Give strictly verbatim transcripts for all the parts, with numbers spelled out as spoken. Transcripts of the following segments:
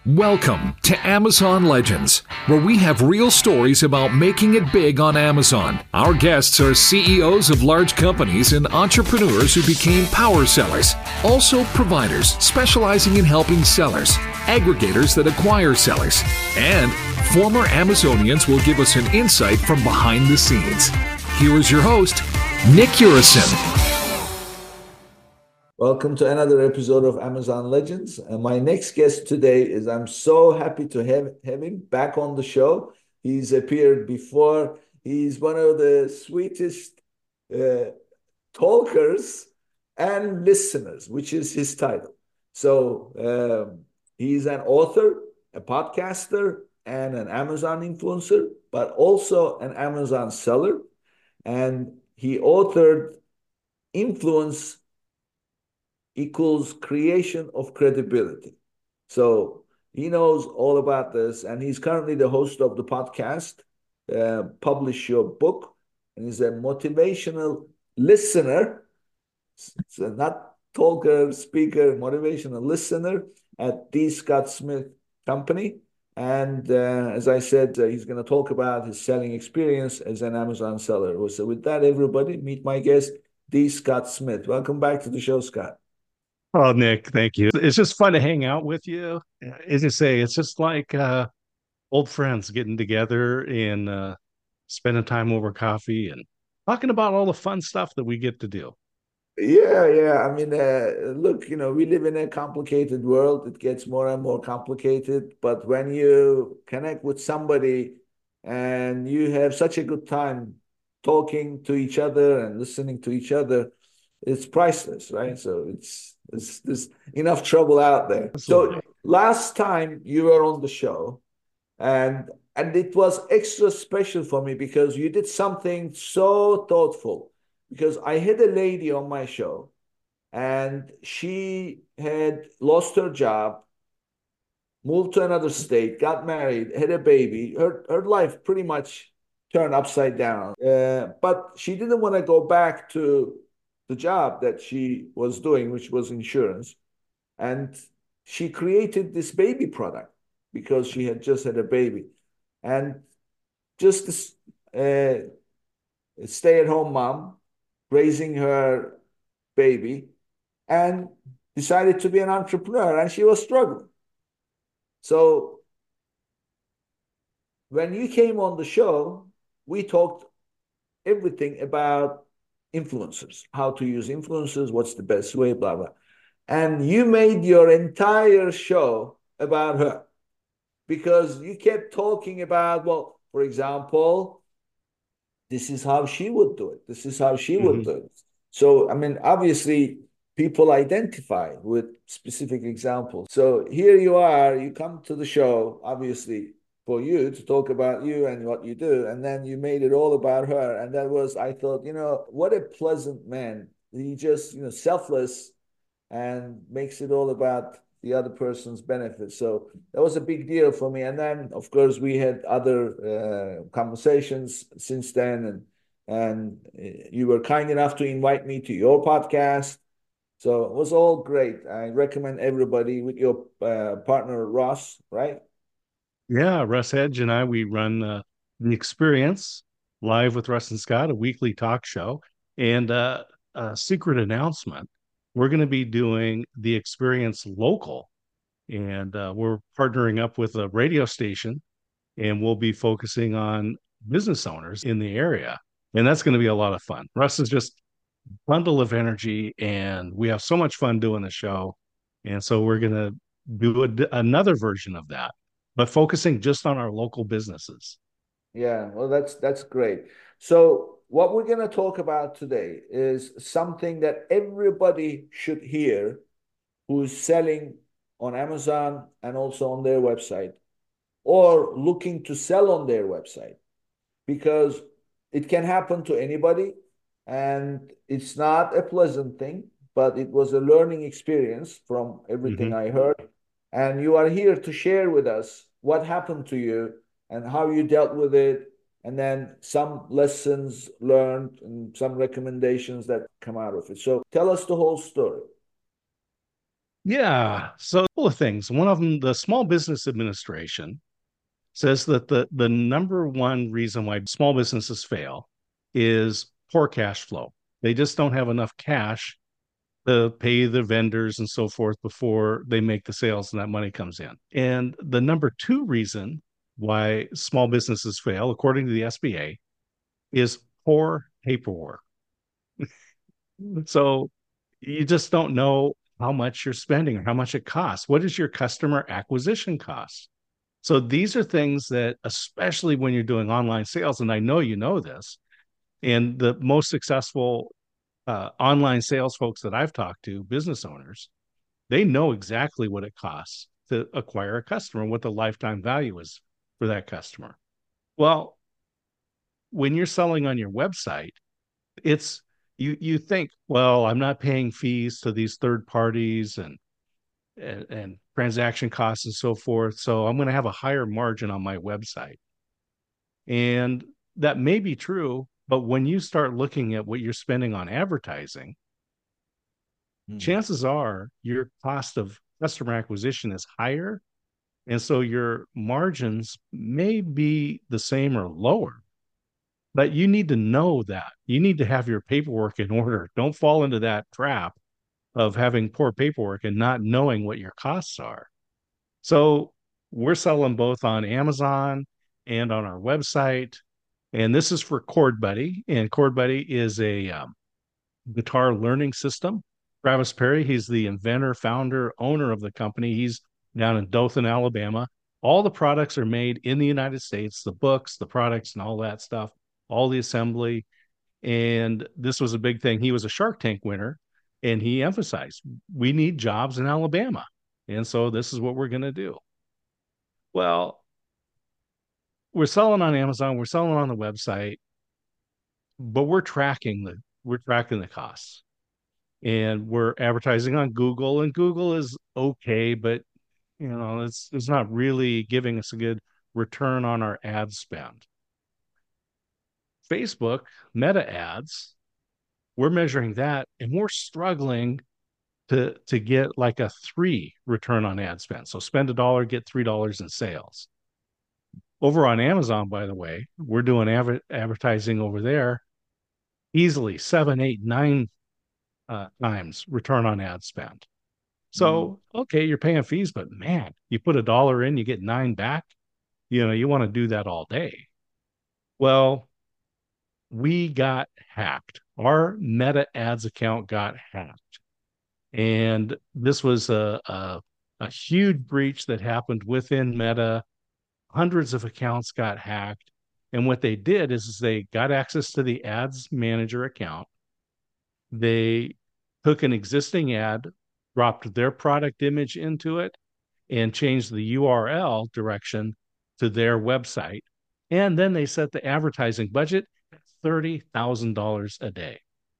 Welcome to Amazon Legends, where we have real stories about making it big on Amazon. Our guests are C E Os of large companies and entrepreneurs who became power sellers, also providers specializing in helping sellers, aggregators that acquire sellers, and former Amazonians will give us an insight from behind the scenes. Here is your host, Nick Urison. Welcome to another episode of Amazon Legends. And my next guest today is, I'm so happy to have, have him back on the show. He's appeared before. He's one of the sweetest uh, talkers and listeners, which is his title. So um, he's an author, a podcaster, and an Amazon influencer, but also an Amazon seller. And he authored Influence equals creation of credibility. So he knows all about this, and he's currently the host of the podcast, uh, Publish Your Book, and he's a motivational listener, so not talker, speaker, motivational listener at D. Scott Smith Company. And uh, as I said, uh, he's going to talk about his selling experience as an Amazon seller. So with that, everybody, meet my guest, D. Scott Smith. Welcome back to the show, Scott. Oh, Nick, thank you. It's just fun to hang out with you. As you say, it's just like uh, old friends getting together and uh, spending time over coffee and talking about all the fun stuff that we get to do. Yeah, yeah. I mean, uh, look, you know, we live in a complicated world. It gets more and more complicated. But when you connect with somebody and you have such a good time talking to each other and listening to each other, it's priceless, right? So it's, it's there's enough trouble out there. Absolutely. So last time you were on the show, and and it was extra special for me because you did something so thoughtful. Because I had a lady on my show, and she had lost her job, moved to another state, got married, had a baby. Her her life pretty much turned upside down. Uh, but she didn't want to go back to the job that she was doing, which was insurance. And she created this baby product because she had just had a baby. And just this uh, stay-at-home mom raising her baby and decided to be an entrepreneur, and she was struggling. So when you came on the show, we talked everything about influencers, how to use influencers, what's the best way, blah, blah. And you made your entire show about her because you kept talking about, well, for example, this is how she would do it. This is how she mm-hmm. would do it. So, I mean, obviously, people identify with specific examples. So here you are, you come to the show, obviously, for you to talk about you and what you do. And then you made it all about her. And that was, I thought, you know, what a pleasant man. He just, you know, selfless and makes it all about the other person's benefit. So that was a big deal for me. And then, of course, we had other uh, conversations since then. And, and you were kind enough to invite me to your podcast. So it was all great. I recommend everybody with your uh, partner, Ross, right? Yeah, Russ Hedge and I, we run uh, The Experience live with Russ and Scott, a weekly talk show. And uh, a secret announcement. We're going to be doing The Experience local, and uh, we're partnering up with a radio station, and we'll be focusing on business owners in the area. And that's going to be a lot of fun. Russ is just a bundle of energy, and we have so much fun doing the show. And so we're going to do a, another version of that, but focusing just on our local businesses. Yeah, well, that's that's great. So what we're going to talk about today is something that everybody should hear who's selling on Amazon and also on their website, or looking to sell on their website, because it can happen to anybody, and it's not a pleasant thing, but it was a learning experience from everything mm-hmm. I heard. And you are here to share with us what happened to you and how you dealt with it, and then some lessons learned and some recommendations that come out of it. So tell us the whole story. Yeah. So a couple of things. One of them, the Small Business Administration says that the, the number one reason why small businesses fail is poor cash flow. They just don't have enough cash to pay the vendors and so forth before they make the sales and that money comes in. And the number two reason why small businesses fail, according to the S B A, is poor paperwork. So you just don't know how much you're spending or how much it costs. What is your customer acquisition cost? So these are things that, especially when you're doing online sales, and I know you know this, and the most successful uh, online sales folks that I've talked to, business owners, they know exactly what it costs to acquire a customer, what the lifetime value is for that customer. Well, when you're selling on your website, it's you you think, well, I'm not paying fees to these third parties and and, and transaction costs and so forth, so I'm going to have a higher margin on my website. And that may be true, but when you start looking at what you're spending on advertising, mm-hmm. chances are your cost of customer acquisition is higher. And so your margins may be the same or lower. But you need to know that. You need to have your paperwork in order. Don't fall into that trap of having poor paperwork and not knowing what your costs are. So we're selling both on Amazon and on our website. And this is for Chord Buddy. And Chord Buddy is a um, guitar learning system. Travis Perry, he's the inventor, founder, owner of the company. He's down in Dothan, Alabama. All the products are made in the United States, the books, the products, and all that stuff, all the assembly. And this was a big thing. He was a Shark Tank winner, and he emphasized, we need jobs in Alabama. And so this is what we're going to do. Well, we're selling on Amazon, we're selling on the website, but we're tracking the we're tracking the costs. And we're advertising on Google, and Google is okay, but you know, it's it's not really giving us a good return on our ad spend. Facebook, Meta ads, we're measuring that, and we're struggling to to get like a three return on ad spend. So spend a dollar, get three dollars in sales. Over on Amazon, by the way, we're doing adver- advertising over there easily seven, eight, nine uh, times return on ad spend. So, okay, you're paying fees, but man, you put a dollar in, you get nine back. You know, you want to do that all day. Well, we got hacked. Our Meta ads account got hacked. And this was a, a, a huge breach that happened within Meta. Hundreds of accounts got hacked. And what they did is, is they got access to the ads manager account. They took an existing ad, dropped their product image into it, and changed the U R L direction to their website. And then they set the advertising budget at thirty thousand dollars a day.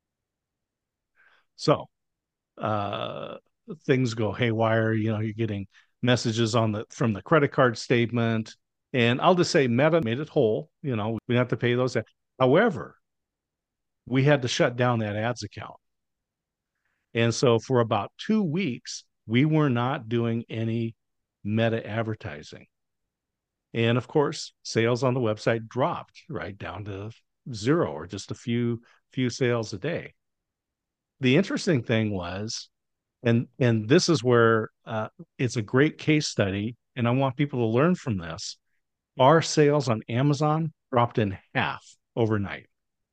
So uh, things go haywire. You know, you're getting messages on the from the credit card statement. And I'll just say Meta made it whole. You know, we didn't have to pay those. However, we had to shut down that ads account. And so for about two weeks, we were not doing any Meta advertising. And of course, sales on the website dropped right down to zero or just a few few sales a day. The interesting thing was, and and this is where uh, it's a great case study, and I want people to learn from this. Our sales on Amazon dropped in half overnight.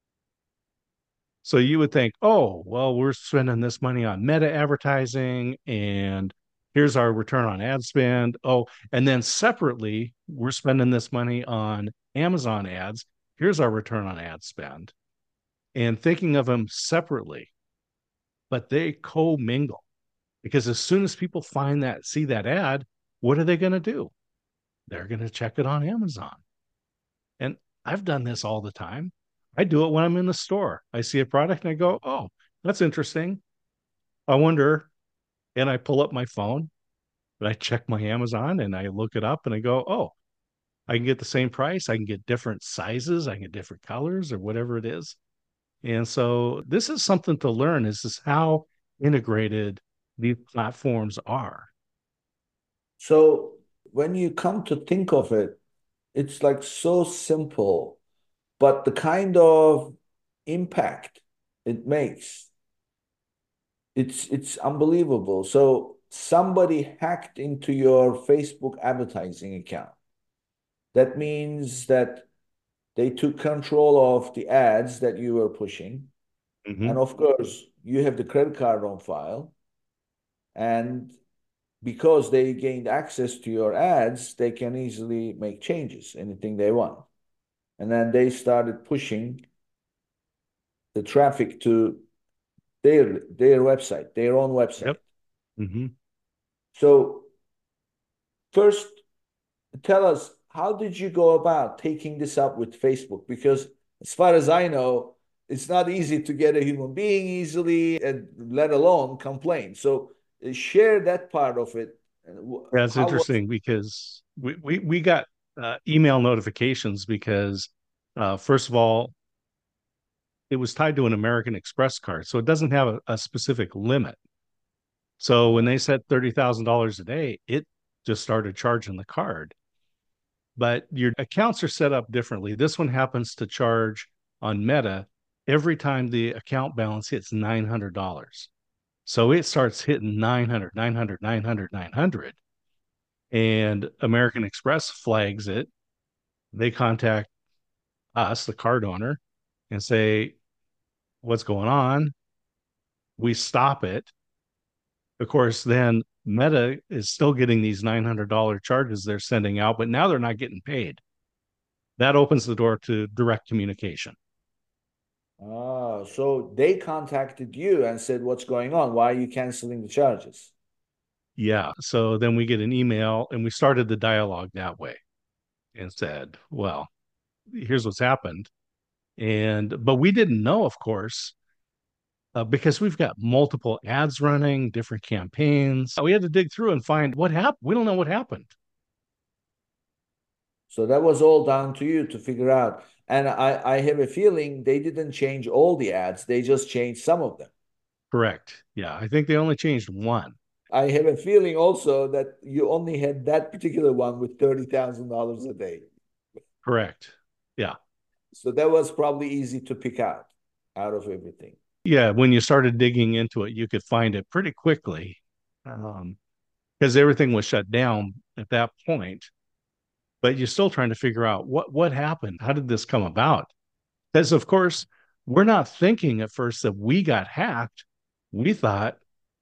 So you would think, oh, well, we're spending this money on Meta advertising, and here's our return on ad spend. Oh, and then separately, we're spending this money on Amazon ads. Here's our return on ad spend. And thinking of them separately, but they co-mingle. Because as soon as people find that, see that ad, what are they going to do? They're going to check it on Amazon. And I've done this all the time. I do it when I'm in the store. I see a product and I go, oh, that's interesting. I wonder, and I pull up my phone and I check my Amazon and I look it up and I go, oh, I can get the same price. I can get different sizes. I can get different colors or whatever it is. And so this is something to learn, is this how integrated these platforms are. So when you come to think of it, it's like so simple, but the kind of impact it makes, it's it's unbelievable. So somebody hacked into your Facebook advertising account. That means that they took control of the ads that you were pushing. Mm-hmm. And of course, you have the credit card on file. And because they gained access to your ads, they can easily make changes, anything they want. And then they started pushing the traffic to their their website, their own website. Yep. Mm-hmm. So first, tell us, how did you go about taking this up with Facebook? Because as far as I know, it's not easy to get a human being easily, and let alone complain. So uh, share that part of it. Yeah, it's How was interesting because we we, we got uh, email notifications because uh, first of all, it was tied to an American Express card, so it doesn't have a, a specific limit. So when they said thirty thousand dollars a day, it just started charging the card. But your accounts are set up differently. This one happens to charge on Meta every time the account balance hits nine hundred dollars. So it starts hitting nine hundred, nine hundred, nine hundred, nine hundred. And American Express flags it. They contact us, the card owner, and say, what's going on? We stop it. Of course, then Meta is still getting these nine hundred dollars charges they're sending out, but now they're not getting paid. That opens the door to direct communication. Ah, so they contacted you and said, "What's going on? Why are you canceling the charges?" Yeah. So then we get an email and we started the dialogue that way and said, well, here's what's happened. And, but we didn't know, of course, uh, because we've got multiple ads running, different campaigns. We had to dig through and find what happened. We don't know what happened. So that was all down to you to figure out. And I, I have a feeling they didn't change all the ads. They just changed some of them. Correct. Yeah. I think they only changed one. I have a feeling also that you only had that particular one with thirty thousand dollars a day. Correct. Yeah. So that was probably easy to pick out out of everything. Yeah. When you started digging into it, you could find it pretty quickly um, because everything was shut down at that point. But you're still trying to figure out what what happened. How did this come about? Because of course, we're not thinking at first that we got hacked. We thought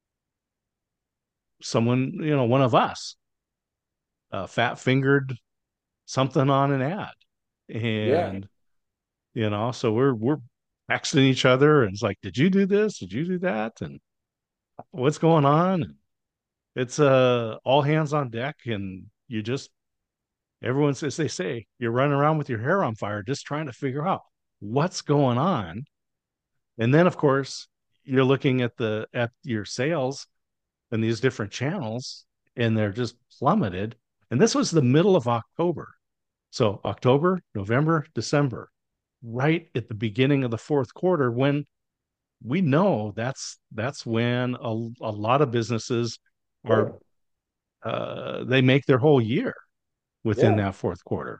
someone, you know, one of us, uh, fat fingered something on an ad, Yeah. and you know, so we're we're texting each other, and it's like, did you do this? Did you do that? And what's going on? And it's uh all hands on deck, and you just everyone's as they say, you're running around with your hair on fire, just trying to figure out what's going on. And then, of course, you're looking at the at your sales and these different channels, and they're just plummeted. And this was the middle of October. So October, November, December, right at the beginning of the fourth quarter, when we know that's that's when a, a lot of businesses are Sure. uh, they make their whole year within Yeah. that fourth quarter.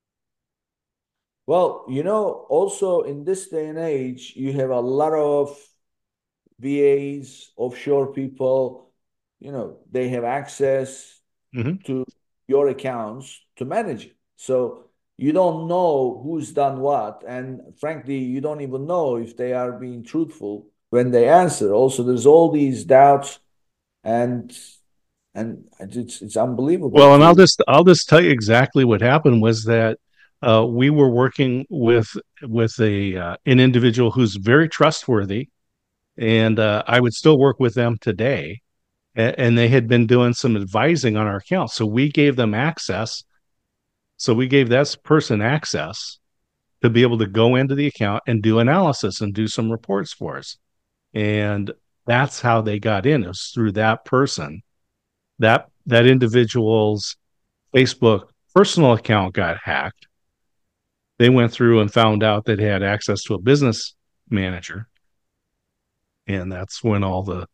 Well, you know, also in this day and age, you have a lot of V As, offshore people, you know, they have access Mm-hmm. to your accounts to manage it. So you don't know who's done what. And frankly, you don't even know if they are being truthful when they answer. Also, there's all these doubts, and and it's it's unbelievable Well, and I'll to. just I'll just tell you exactly what happened was that uh, we were working with with a uh, an individual who's very trustworthy, and uh, I would still work with them today. A- And they had been doing some advising on our account, so we gave them access. So we gave that person access to be able to go into the account and do analysis and do some reports for us. And that's how they got in. It was through that person. That that individual's Facebook personal account got hacked. They went through and found out that they had access to a business manager. And that's when all the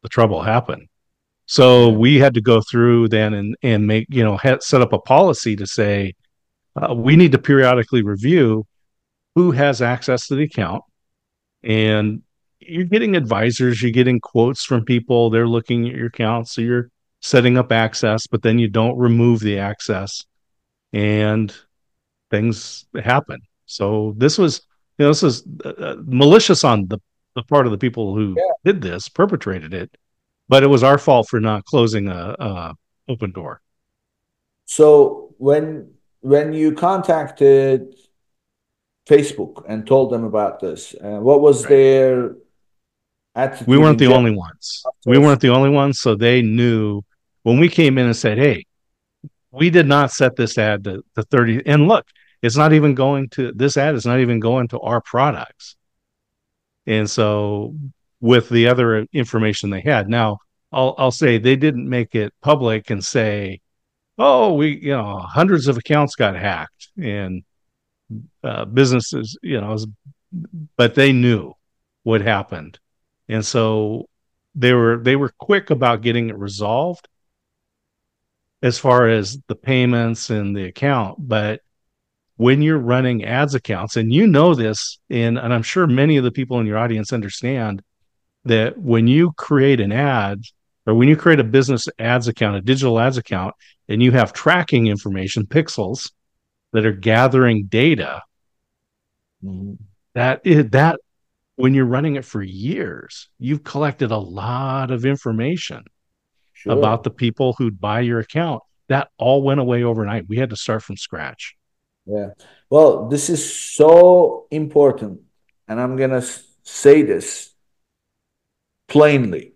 the trouble happened. So Yeah. we had to go through then and and make, you know, set up a policy to say uh, we need to periodically review who has access to the account. And you're getting advisors, you're getting quotes from people, they're looking at your account, so you're setting up access, but then you don't remove the access, and things happen. So this was, you know, this is uh, malicious on the, the part of the people who Yeah. did this, perpetrated it, but it was our fault for not closing a, a open door. So when when you contacted Facebook and told them about this, uh, what was Right. their We attitude weren't in the general? only ones. We weren't the only ones. So they knew when we came in and said, hey, we did not set this ad to, to thirty. And look, it's not even going to, this ad is not even going to our products. And so with the other information they had, now I'll, I'll say they didn't make it public and say, oh, we, you know, hundreds of accounts got hacked and uh, businesses, you know, but they knew what happened. And so they were, they were quick about getting it resolved as far as the payments and the account. But when you're running ads accounts, and you know this, and, and I'm sure many of the people in your audience understand that when you create an ad or when you create a business ads account, a digital ads account, and you have tracking information, pixels that are gathering data, Mhm. that is, that when you're running it for years, you've collected a lot of information about Sure. the people who'd buy your account. That all went away overnight. We had to start from scratch. Yeah. Well, this is so important, and I'm gonna s- say this plainly.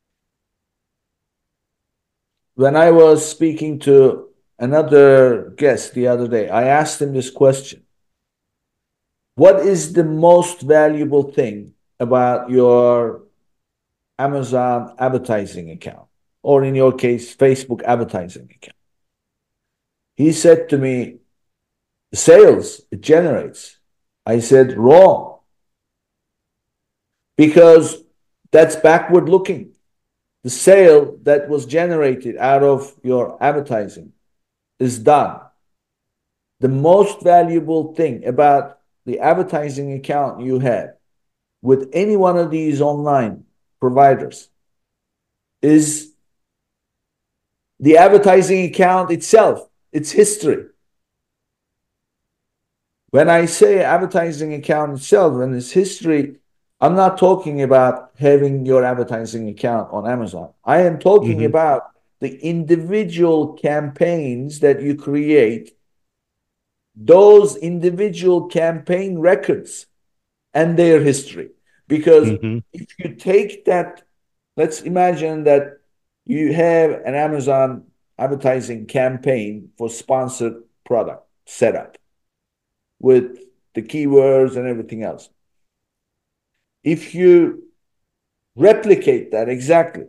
When I was speaking to another guest the other day, I asked him this question. What is the most valuable thing about your Amazon advertising account, or in your case, Facebook advertising account? He said to me, sales it generates. I said, wrong, because that's backward looking. The sale that was generated out of your advertising is done. The most valuable thing about the advertising account you have with any one of these online providers is the advertising account itself, its history. When I say advertising account itself and its history, I'm not talking about having your advertising account on Amazon. I am talking Mm-hmm. about the individual campaigns that you create, those individual campaign records and their history. Because Mm-hmm. if you take that, let's imagine that you have an Amazon advertising campaign for sponsored product setup with the keywords and everything else. If you replicate that exactly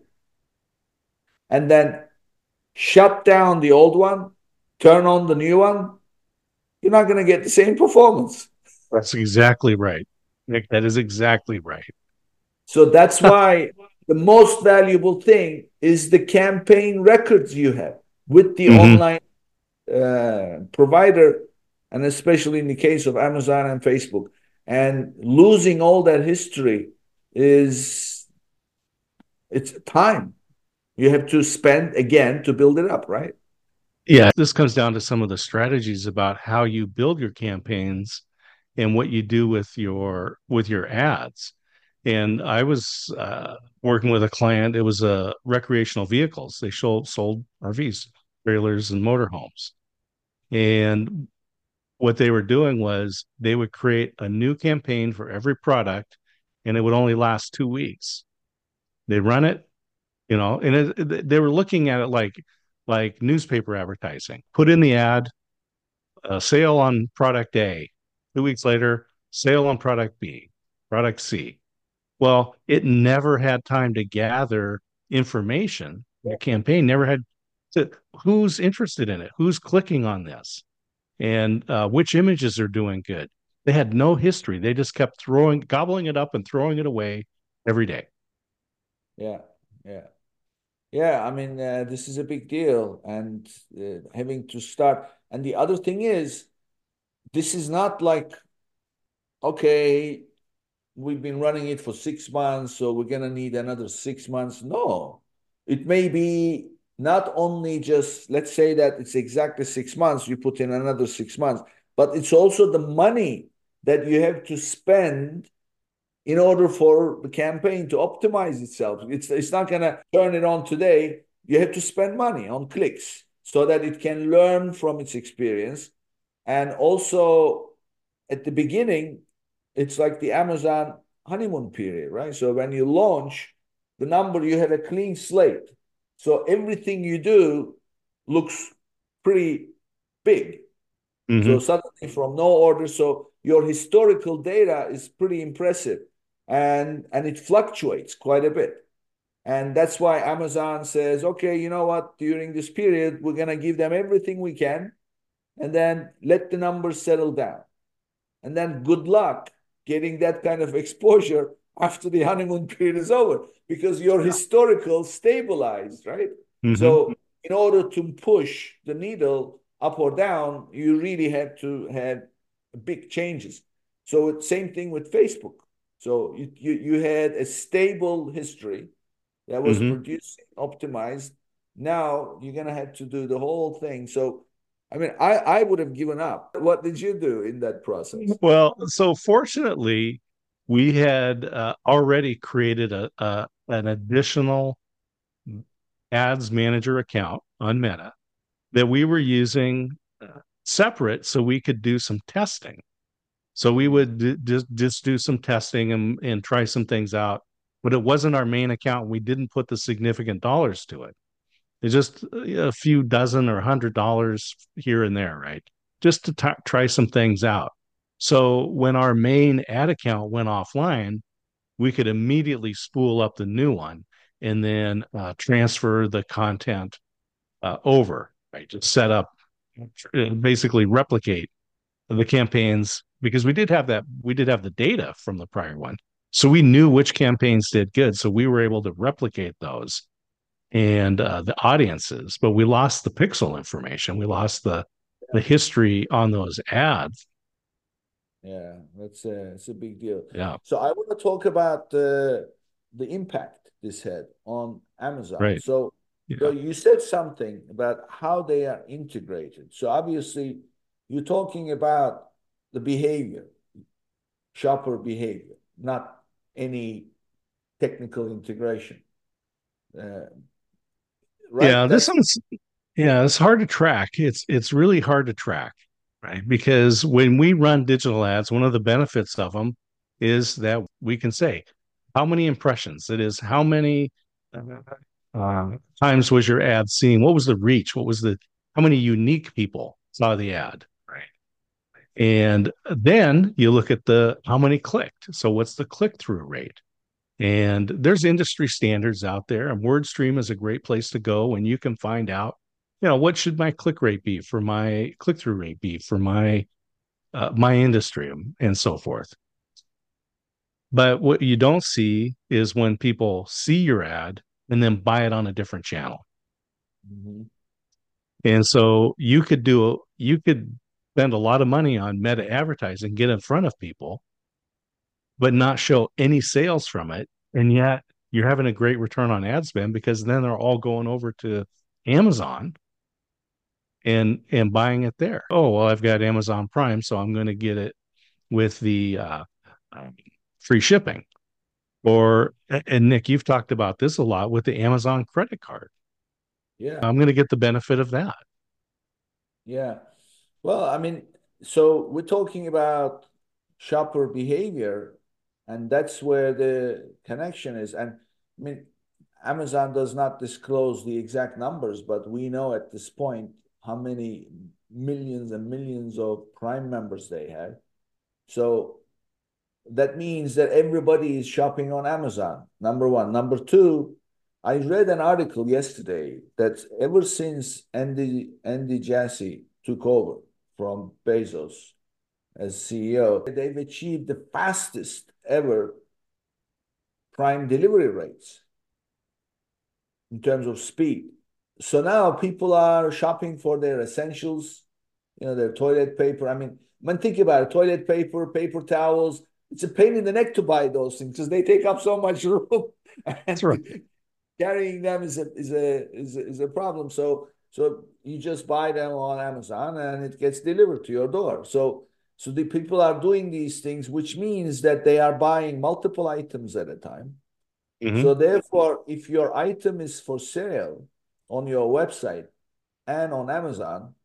and then shut down the old one, turn on the new one, you're not going to get the same performance. That's exactly right. Nick, that is exactly right. So that's why the most valuable thing is the campaign records you have with the Mm-hmm. online uh, provider, and especially in the case of Amazon and Facebook. And losing all that history is, it's time you have to spend again to build it up, right? Yeah, this comes down to some of the strategies about how you build your campaigns and what you do with your with your ads. And I was uh, working with a client. It was a uh, recreational vehicles. They sold sold R Vs, trailers, and motorhomes. And what they were doing was they would create a new campaign for every product, and it would only last two weeks. They run it, you know, and it, they were looking at it like like newspaper advertising. Put in the ad, uh, sale on product A. Two weeks later, sale on product B, product C. Well, it never had time to gather information. The campaign never had to, who's interested in it, who's clicking on this, and uh, which images are doing good. They had no history. They just kept throwing, gobbling it up and throwing it away every day. Yeah. Yeah. Yeah, I mean, uh, this is a big deal, and uh, having to start. And the other thing is, this is not like, okay, we've been running it for six months, so we're gonna need another six months. No, it may be not only just, let's say that it's exactly six months, you put in another six months, but it's also the money that you have to spend in order for the campaign to optimize itself. It's, it's not going to turn it on today. You have to spend money on clicks so that it can learn from its experience. And also, at the beginning, it's like the Amazon honeymoon period, right? So when you launch the number, you have a clean slate. So everything you do looks pretty big. So Mm-hmm. suddenly from no order, so your historical data is pretty impressive, and and it fluctuates quite a bit. And that's why Amazon says, okay, you know what, during this period, we're gonna give them everything we can, and then let the numbers settle down. And then good luck getting that kind of exposure after the honeymoon period is over, because your historical stabilized, right? Mm-hmm. So in order to push the needle up or down, you really have to have big changes. So it's same thing with Facebook. So you, you, you had a stable history that was Mm-hmm. producing, optimized. Now you're gonna have to do the whole thing. So I mean, I, I would have given up. What did you do in that process? Well, so fortunately, we had uh, already created a, a an additional ads manager account on Meta that we were using uh, separate so we could do some testing. So we would d- just just do some testing and and try some things out, but it wasn't our main account. We didn't put the significant dollars to it. It's just a few dozen or a hundred dollars here and there, right? Just to t- try some things out. So when our main ad account went offline, we could immediately spool up the new one and then uh, transfer the content uh, over, right? Just set up, basically replicate the campaigns because we did have that, we did have the data from the prior one. So we knew which campaigns did good. So we were able to replicate those and uh, the audiences, but we lost the pixel information. We lost the the history on those ads. Yeah, that's a, it's a big deal. Yeah, So I want to talk about the the impact this had on Amazon. right. So, so Yeah. you said something about how they are integrated. So obviously, you're talking about the behavior, shopper behavior, not any technical integration, uh, right? Yeah, this That's one's yeah, it's hard to track. It's it's really hard to track, right? Because when we run digital ads, one of the benefits of them is that we can say how many impressions it is, how many uh, times was your ad seen, what was the reach, what was the how many unique people saw the ad, right? And then you look at the how many clicked. So what's the click-through rate? And there's industry standards out there, and WordStream is a great place to go and you can find out, you know, what should my click rate be for my click-through rate be for my uh, my industry and so forth. But what you don't see is when people see your ad and then buy it on a different channel. Mhm. And so you could do you could spend a lot of money on meta advertising, get in front of people, but not show any sales from it. And yet you're having a great return on ad spend because then they're all going over to Amazon and and buying it there. Oh, well, I've got Amazon Prime, so I'm going to get it with the uh, um, free shipping. Or and Nick, you've talked about this a lot with the Amazon credit card. Yeah, I'm going to get the benefit of that. yeah. Well, I mean, so we're talking about shopper behavior, and that's where the connection is. And I mean, Amazon does not disclose the exact numbers, but we know at this point how many millions and millions of Prime members they have. So that means that everybody is shopping on Amazon, number one. Number two, I read an article yesterday that ever since Andy Andy Jassy took over from Bezos as C E O, they've achieved the fastest ever Prime delivery rates. in terms of speed. So now people are shopping for their essentials, you know, their toilet paper. I mean, when think about it, toilet paper, paper towels, it's a pain in the neck to buy those things because they take up so much room That's right. and carrying them is a is a is a, is a problem. So so you just buy them on Amazon and it gets delivered to your door. So so the people are doing these things, which means that they are buying multiple items at a time. Hmm. So therefore, if your item is for sale on your website and on Amazon,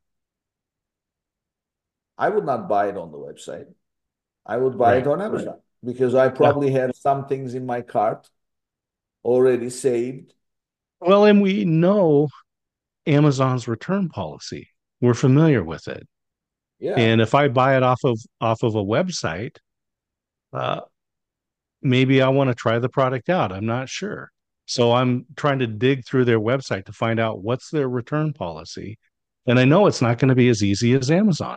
I would not buy it on the website. I would buy it Right. on Amazon because I Yeah. probably have some things in my cart already saved. Well, and we know Amazon's return policy. We're familiar with it. Yeah. And if I buy it off of off of a website, uh, maybe I want to try the product out. I'm not sure. So I'm trying to dig through their website to find out what's their return policy. And I know it's not going to be as easy as Amazon.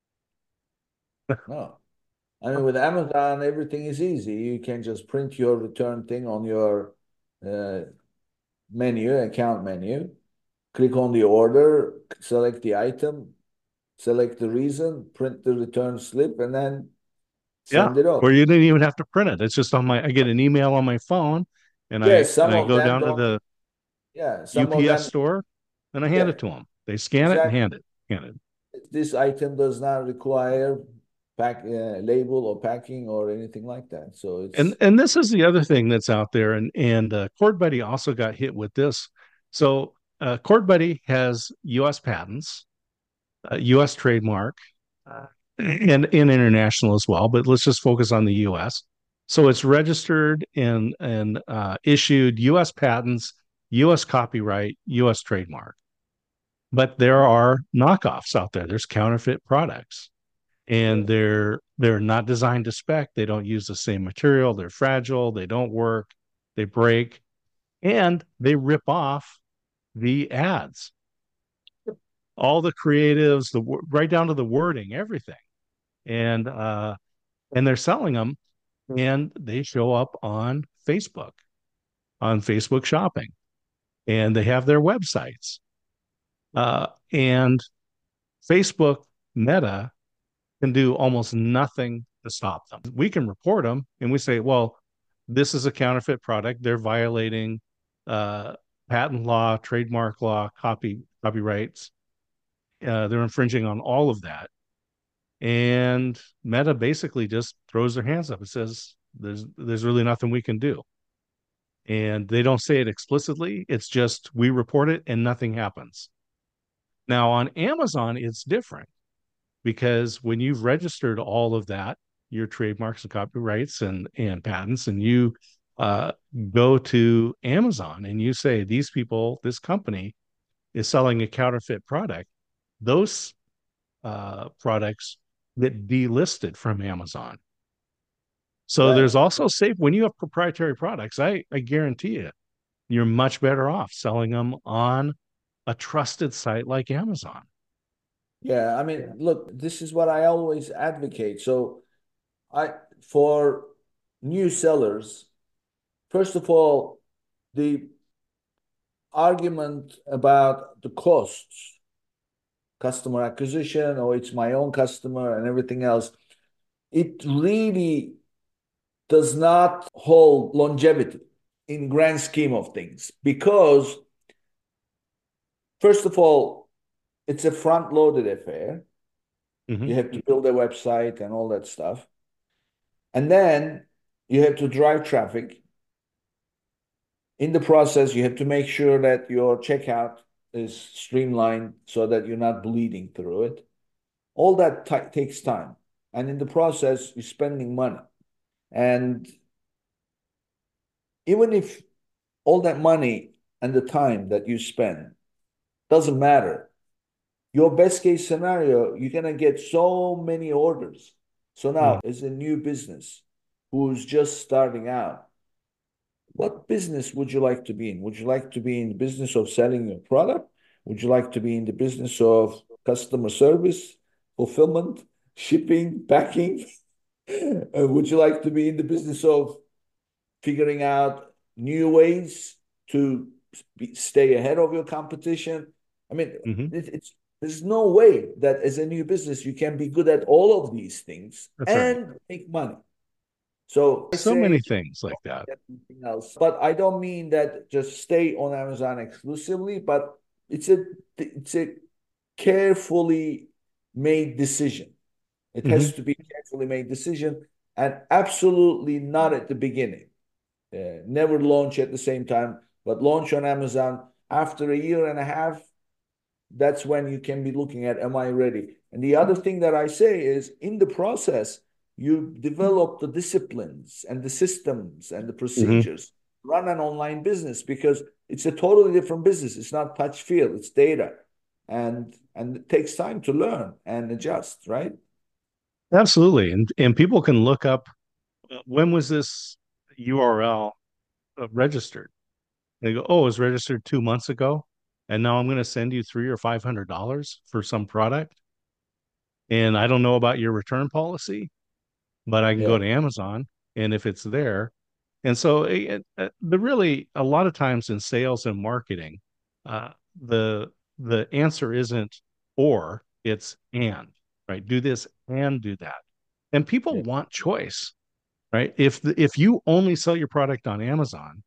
No. I mean, with Amazon, everything is easy. You can just print your return thing on your uh, menu, account menu, click on the order, select the item, select the reason, print the return slip, and then Yeah. send it off. Or you didn't even have to print it. It's just on my, I get an email on my phone and I, Yes, and some I of go them down to don't. the Yeah, some of U P S them. store and I hand Yeah, it to them. They scan it and exactly. hand it, hand it. This item does not require pack uh, label or packing or anything like that. So And it's and this is the other thing that's out there, and and uh, Cord Buddy also got hit with this. So uh, Cord Buddy has U S patents, uh, U S trademark, uh, and, and international as well. But let's just focus on the U S. So it's registered and and uh, issued U S patents, U S copyright, U S trademark. But there are knockoffs out there. There's counterfeit products and sure. they're they're not designed to spec. They don't use the same material. They're fragile. They don't work. They break, and they rip off the ads, all the creatives, the right down to the wording, everything, and uh, and they're selling them, and they show up on Facebook, on Facebook Shopping, and they have their websites, uh, and Facebook Meta can do almost nothing to stop them. We can report them and we say, well, this is a counterfeit product. They're violating uh, patent law, trademark law, copy copyrights. Uh, they're infringing on all of that. And Meta basically just throws their hands up and says, "There's there's really nothing we can do." And they don't say it explicitly. It's just we report it and nothing happens. Now on Amazon, it's different because when you've registered all of that, your trademarks and copyrights and and patents, and you uh, go to Amazon and you say these people, this company is selling a counterfeit product, those uh, products get delisted from Amazon. So Right. there's also safe when you have proprietary products. I I guarantee you, you're much better off selling them on a trusted site like Amazon. Yeah. I mean, look, this is what I always advocate. So I for new sellers, first of all, the argument about the costs, customer acquisition, or it's my own customer and everything else, it really does not hold longevity in grand scheme of things because first of all, it's a front loaded affair. Mm-hmm. You have to build a website and all that stuff. And then you have to drive traffic. In the process, you have to make sure that your checkout is streamlined so that you're not bleeding through it. All that t- takes time. And in the process, you're spending money. And even if all that money and the time that you spend doesn't matter, your best case scenario, you're going to get so many orders. So Mm-hmm. now, as a new business who's just starting out, what business would you like to be in? Would you like to be in the business of selling your product? Would you like to be in the business of customer service, fulfillment, shipping, packing? Uh, would you like to be in the business of figuring out new ways to be, stay ahead of your competition. I mean, Mm-hmm. it, it's there's no way that as a new business you can be good at all of these things That's right. and make money. So I So many say things like that. anything else, but I don't mean that just stay on Amazon exclusively, but it's a it's a carefully made decision. It Mm-hmm. has to be a carefully made decision and absolutely not at the beginning. Uh, never launch at the same time, but launch on Amazon after a year and a half. That's when you can be looking at, am I ready? And the other thing that I say is in the process, you develop the disciplines and the systems and the Mm-hmm. procedures, run an online business because it's a totally different business. It's not touch feel, it's data. And and it takes time to learn and adjust, right? Absolutely. And and people can look up uh, when was this U R L uh, registered? They go, oh, it was registered two months ago, and now I'm going to send you three or five hundred dollars for some product, and I don't know about your return policy, but I can go Yeah. to Amazon, and if it's there, and so it, it, the really a lot of times in sales and marketing, uh, the the answer isn't or, it's and, right? Do this and do that, and people Yeah. want choice, right? If the, if you only sell your product on Amazon,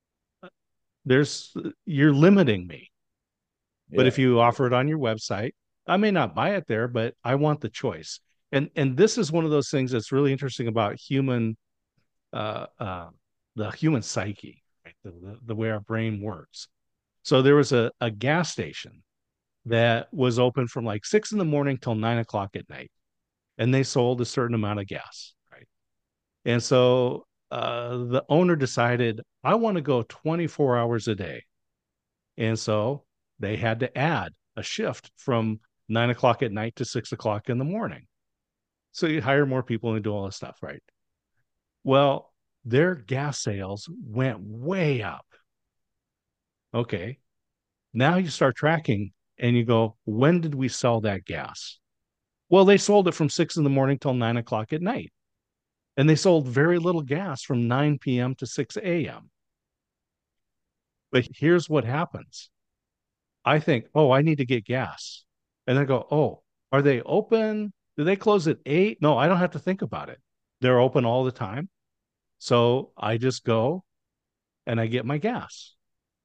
there's you're limiting me. But Yeah. if you offer it on your website, I may not buy it there, but I want the choice. And and this is one of those things that's really interesting about human uh, uh, the human psyche, right? The, the, the way our brain works. So there was a, a gas station that was open from like six in the morning till nine o'clock at night, and they sold a certain amount of gas, right? And so uh, the owner decided, I want to go twenty-four hours a day. And so they had to add a shift from nine o'clock at night to six o'clock in the morning. So you hire more people and do all this stuff, right? Well, their gas sales went way up. Okay. Now you start tracking and you go, when did we sell that gas? Well, they sold it from six in the morning till nine o'clock at night. And they sold very little gas from nine p.m. to six a.m. But here's what happens. I think, oh, I need to get gas. And then go, oh, are they open? Do they close at eight? No, I don't have to think about it. They're open all the time. So I just go and I get my gas.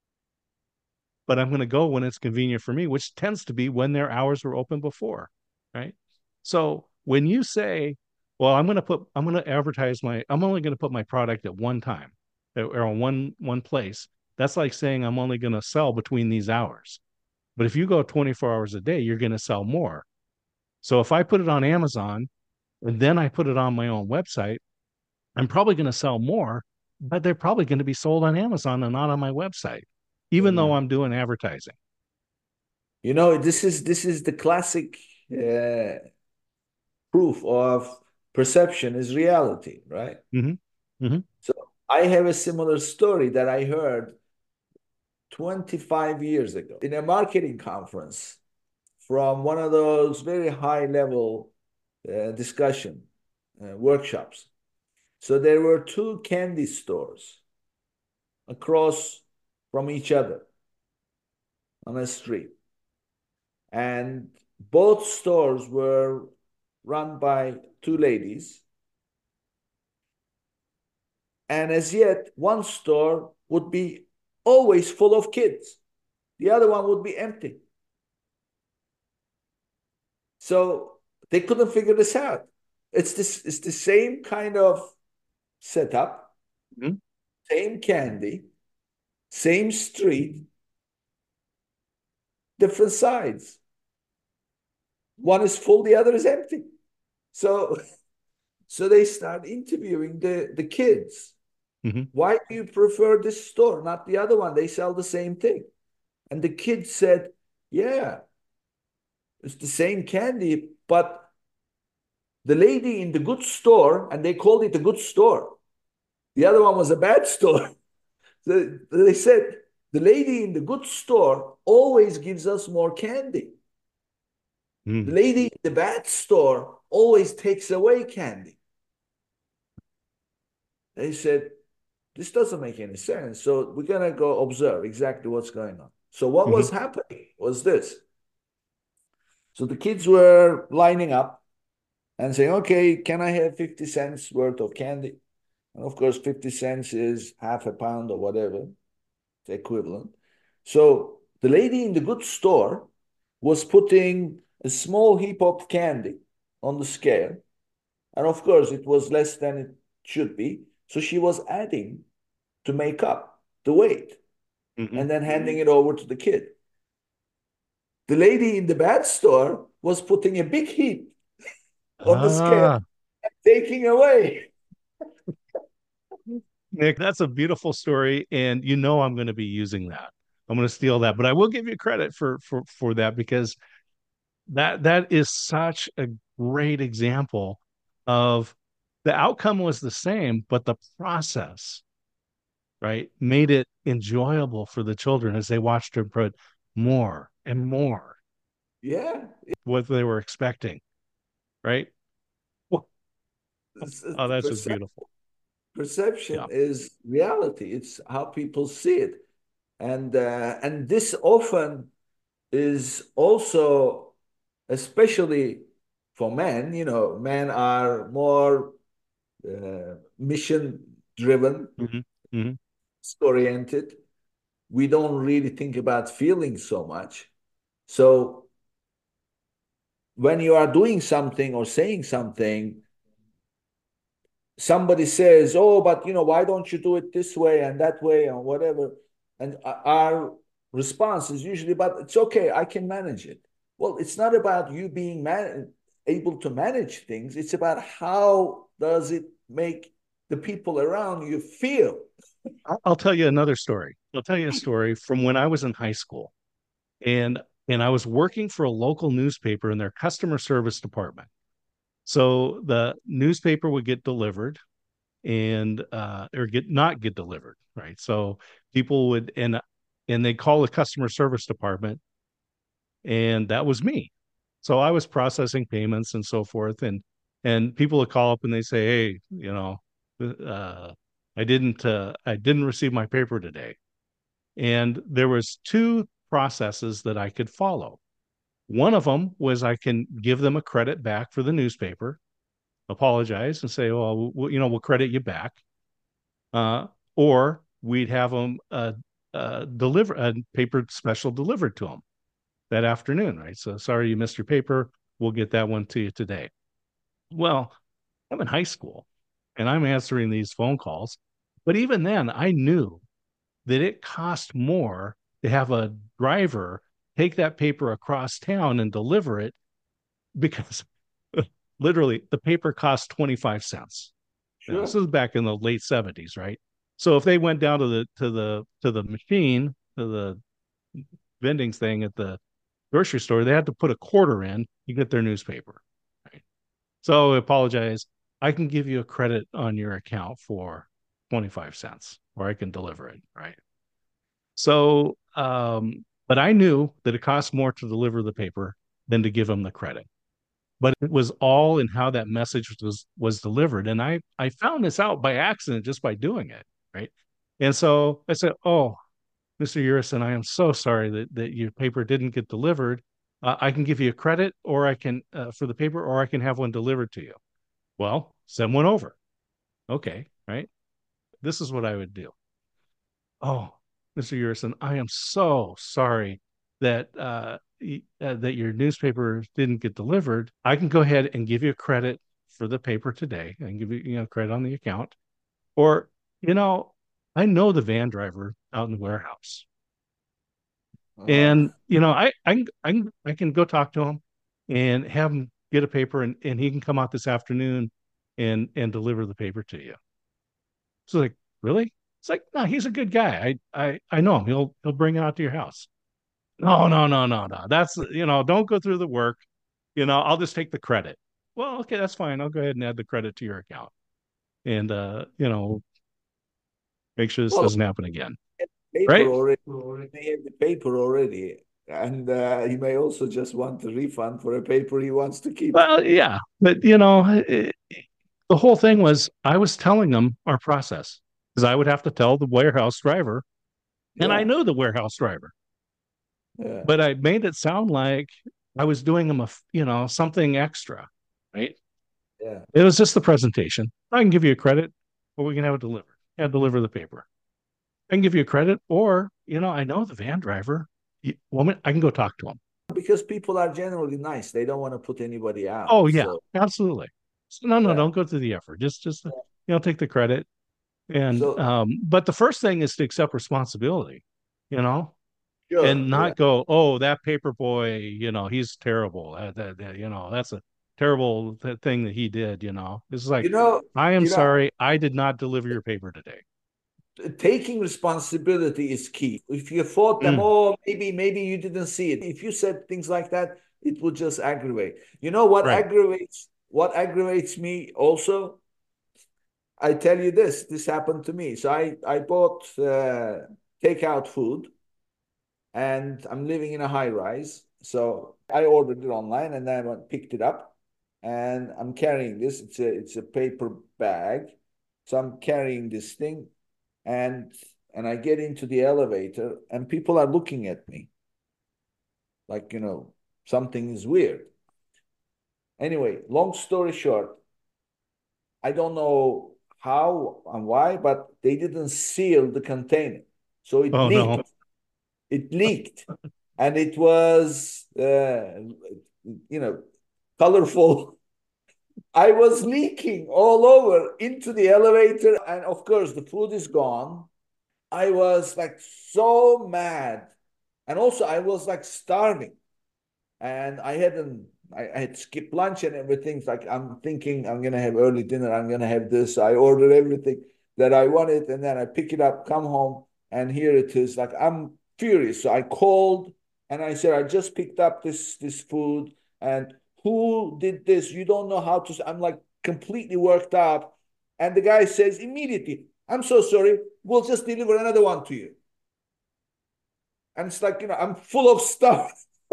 But I'm going to go when it's convenient for me, which tends to be when their hours were open before. Right. So when you say, well, I'm going to put, I'm going to advertise my, I'm only going to put my product at one time or on one, one place. That's like saying I'm only going to sell between these hours. But if you go twenty-four hours a day, you're going to sell more. So if I put it on Amazon and then I put it on my own website, I'm probably going to sell more, but they're probably going to be sold on Amazon and not on my website, even though Amen. I'm doing advertising. You know, this is this is the classic uh, proof of perception is reality, right? Mm-hmm. Mm-hmm. So I have a similar story that I heard twenty-five years ago in a marketing conference from one of those very high level uh, discussion uh, workshops. So there were two candy stores across from each other on a street. And both stores were run by two ladies. And as yet, one store would be always full of kids, the other one would be empty. So they couldn't figure this out. It's this it's the same kind of setup, Mm-hmm. same candy, same street, different sides. One is full, the other is empty. So so they start interviewing the, the kids. Mm-hmm. Why do you prefer this store, not the other one? They sell the same thing. And the kid said, yeah, it's the same candy, but the lady in the good store, and they called it a good store. The other one was a bad store. So they said, the lady in the good store always gives us more candy. Mm-hmm. The lady in the bad store always takes away candy. They said, this doesn't make any sense. So we're going to go observe exactly what's going on. So what Mm-hmm. was happening was this. So the kids were lining up and saying, okay, can I have fifty cents worth of candy? And of course, fifty cents is half a pound or whatever, the equivalent. So the lady in the goods store was putting a small heap of candy on the scale. And of course, it was less than it should be. So she was adding to make up the weight Mm-hmm. and then handing it over to the kid. The lady in the bad store was putting a big heap on the scale Ah, and taking away. Nick, that's a beautiful story, and you know I'm going to be using that. I'm going to steal that, but I will give you credit for for for that because that that is such a great example of the outcome was the same, but the process, right, made it enjoyable for the children as they watched her put more and more Yeah. what they were expecting, right? Well, It's, oh, the that's just percep- beautiful. perception Yeah. is reality. It's how people see it. And uh, and this often is also, especially for men, you know, men are more uh, mission driven, Hmm. Hmm. oriented. We don't really think about feelings so much. So when you are doing something or saying something, somebody says, "Oh, but you know, why don't you do it this way and that way and whatever?" And our response is usually, "But it's okay, I can manage it." Well, it's not about you being man- able to manage things. It's about how does it make the people around you feel. I'll, I'll tell you another story. I'll tell you a story from when I was in high school, and and I was working for a local newspaper in their customer service department. So the newspaper would get delivered and uh or get not get delivered, right? So people would and and they call the customer service department, and that was me. So I was processing payments and so forth, and and people would call up and they say, "Hey, you know, uh I didn't uh I didn't receive my paper today." And there was two processes that I could follow. One of them was I can give them a credit back for the newspaper, apologize and say, well, we'll you know, we'll credit you back. Uh, or we'd have them uh, uh, deliver a paper special delivered to them that afternoon, right? So sorry you missed your paper. We'll get that one to you today. Well, I'm in high school and I'm answering these phone calls. But even then, I knew that it cost more to have a driver take that paper across town and deliver it because literally the paper cost twenty-five cents. You know, this Sure. is back in the late seventies, right? So if they went down to the to the to the machine, to the vending thing at the grocery store, they had to put a quarter in to get their newspaper. Right? So I apologize. I can give you a credit on your account for twenty-five cents, or I can deliver it, right? So, um, but I knew that it cost more to deliver the paper than to give them the credit. But it was all in how that message was was delivered, and I I found this out by accident just by doing it, right? And so I said, "Oh, mister Urison, I am so sorry that that your paper didn't get delivered. Uh, I can give you a credit, or I can uh, for the paper, or I can have one delivered to you." Well, send one over. Okay, right? This is what I would do. Oh, mister Urison, I am so sorry that uh, uh, that your newspaper didn't get delivered. I can go ahead and give you a credit for the paper today and give you, you know, credit on the account. Or, you know, I know the van driver out in the warehouse. Uh, And, you know, I I can I can I can go talk to him and have him get a paper and, and he can come out this afternoon and and deliver the paper to you. So like, really? It's like, no, he's a good guy. I I I know him. He'll he'll bring it out to your house. No, no, no, no, no. That's you know, don't go through the work. You know, I'll just take the credit. Well, okay, that's fine. I'll go ahead and add the credit to your account. And uh, you know, make sure this well, doesn't happen again. paper Right? already, they have the paper already, and uh, he may also just want a refund for a paper he wants to keep. Well, yeah. But you know, it, the whole thing was I was telling them our process. because I would have to tell the warehouse driver, and I Yeah. know the warehouse driver, Yeah. but I made it sound like I was doing them a, you know, something extra, right? Yeah. It was just the presentation. I can give you a credit, or we can have it delivered. Yeah, deliver the paper. I can give you a credit, or you know, I know the van driver. You, woman, I can go talk to him. Because people are generally nice. They don't want to put anybody out. Oh yeah, So absolutely. So, no, no, yeah. don't go through the effort. Just, just you know, take the credit. And So um, but the first thing is to accept responsibility, you know, sure. and Yeah. not go, oh, that paper boy, you know, he's terrible. That, that, that, you know, that's a terrible th- thing that he did. You know, it's like, You know, I am you know, sorry, I did not deliver your paper today. taking responsibility is key. If you thought them, Mm, oh, maybe, maybe you didn't see it. If you said things like that, it would just aggravate. You know what right. aggravates what aggravates me also? I tell you this, this happened to me. So I, I bought uh, takeout food and I'm living in a high rise. So I ordered it online and then I went, picked it up and I'm carrying this. It's a it's a paper bag. So I'm carrying this thing and and I get into the elevator and people are looking at me like, you know, something is weird. Anyway, long story short, I don't know how and why, but they didn't seal the container. So it Oh no. leaked. It leaked. And it was, uh, you know, colorful. I was leaking all over into the elevator. And of course, the food is gone. I was like so mad. And also, I was like starving. And I hadn't, I, I had skipped lunch and everything. It's like I'm thinking I'm gonna have early dinner. I'm gonna have this. I ordered everything that I wanted, and then I pick it up, come home, and here it is. Like I'm furious. So I called and I said, I just picked up this this food, and who did this? You don't know how to. I'm like completely worked up, and the guy says immediately, "I'm so sorry. We'll just deliver another one to you." And it's like, you know, I'm full of stuff.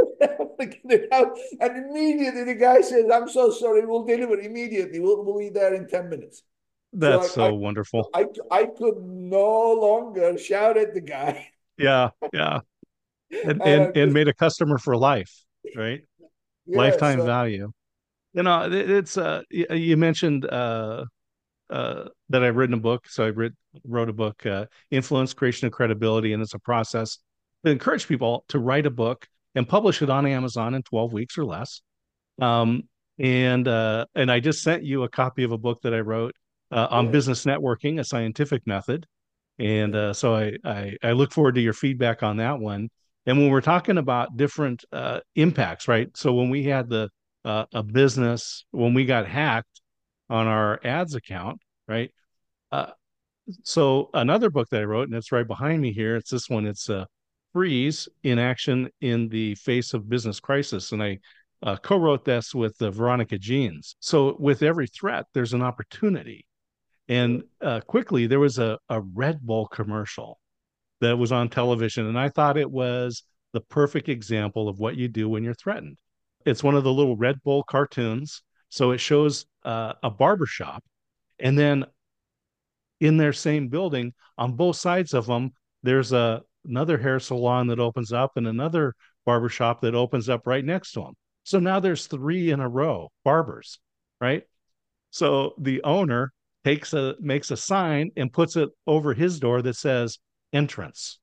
And immediately the guy says, I'm so sorry, we'll deliver immediately. We'll, we'll be there in ten minutes. So That's like I, so wonderful. I, I could no longer shout at the guy. Yeah, yeah. And And and I and just, made a customer for life, right? yeah, Lifetime so value. You know, it, it's uh y- you mentioned uh uh that I've written a book. So I writ, wrote a book, uh, Influence, Creation of Credibility, and it's a process to encourage people to write a book and publish it on Amazon in twelve weeks or less. Um, and uh, and I just sent you a copy of a book that I wrote uh, on yeah, business networking, a scientific method. And yeah, uh, so I, I I look forward to your feedback on that one. And when we're talking about different uh, impacts, right? So when we had the uh, a business, when we got hacked on our ads account, right? Uh, so another book that I wrote, and it's right behind me here. It's this one. It's uh, Freeze in Action in the Face of Business Crisis, and I uh, co-wrote this with uh, Veronica Jeans. So with every threat, there's an opportunity. sure. And uh, quickly, there was a, a Red Bull commercial that was on television, and I thought it was the perfect example of what you do when you're threatened. It's one of the little Red Bull cartoons. So it shows uh, a barber shop, and then in their same building, on both sides of them, there's a another hair salon that opens up and another barber shop that opens up right next to them. So now there's three in a row barbers, right? So the owner takes a makes a sign and puts it over his door that says entrance.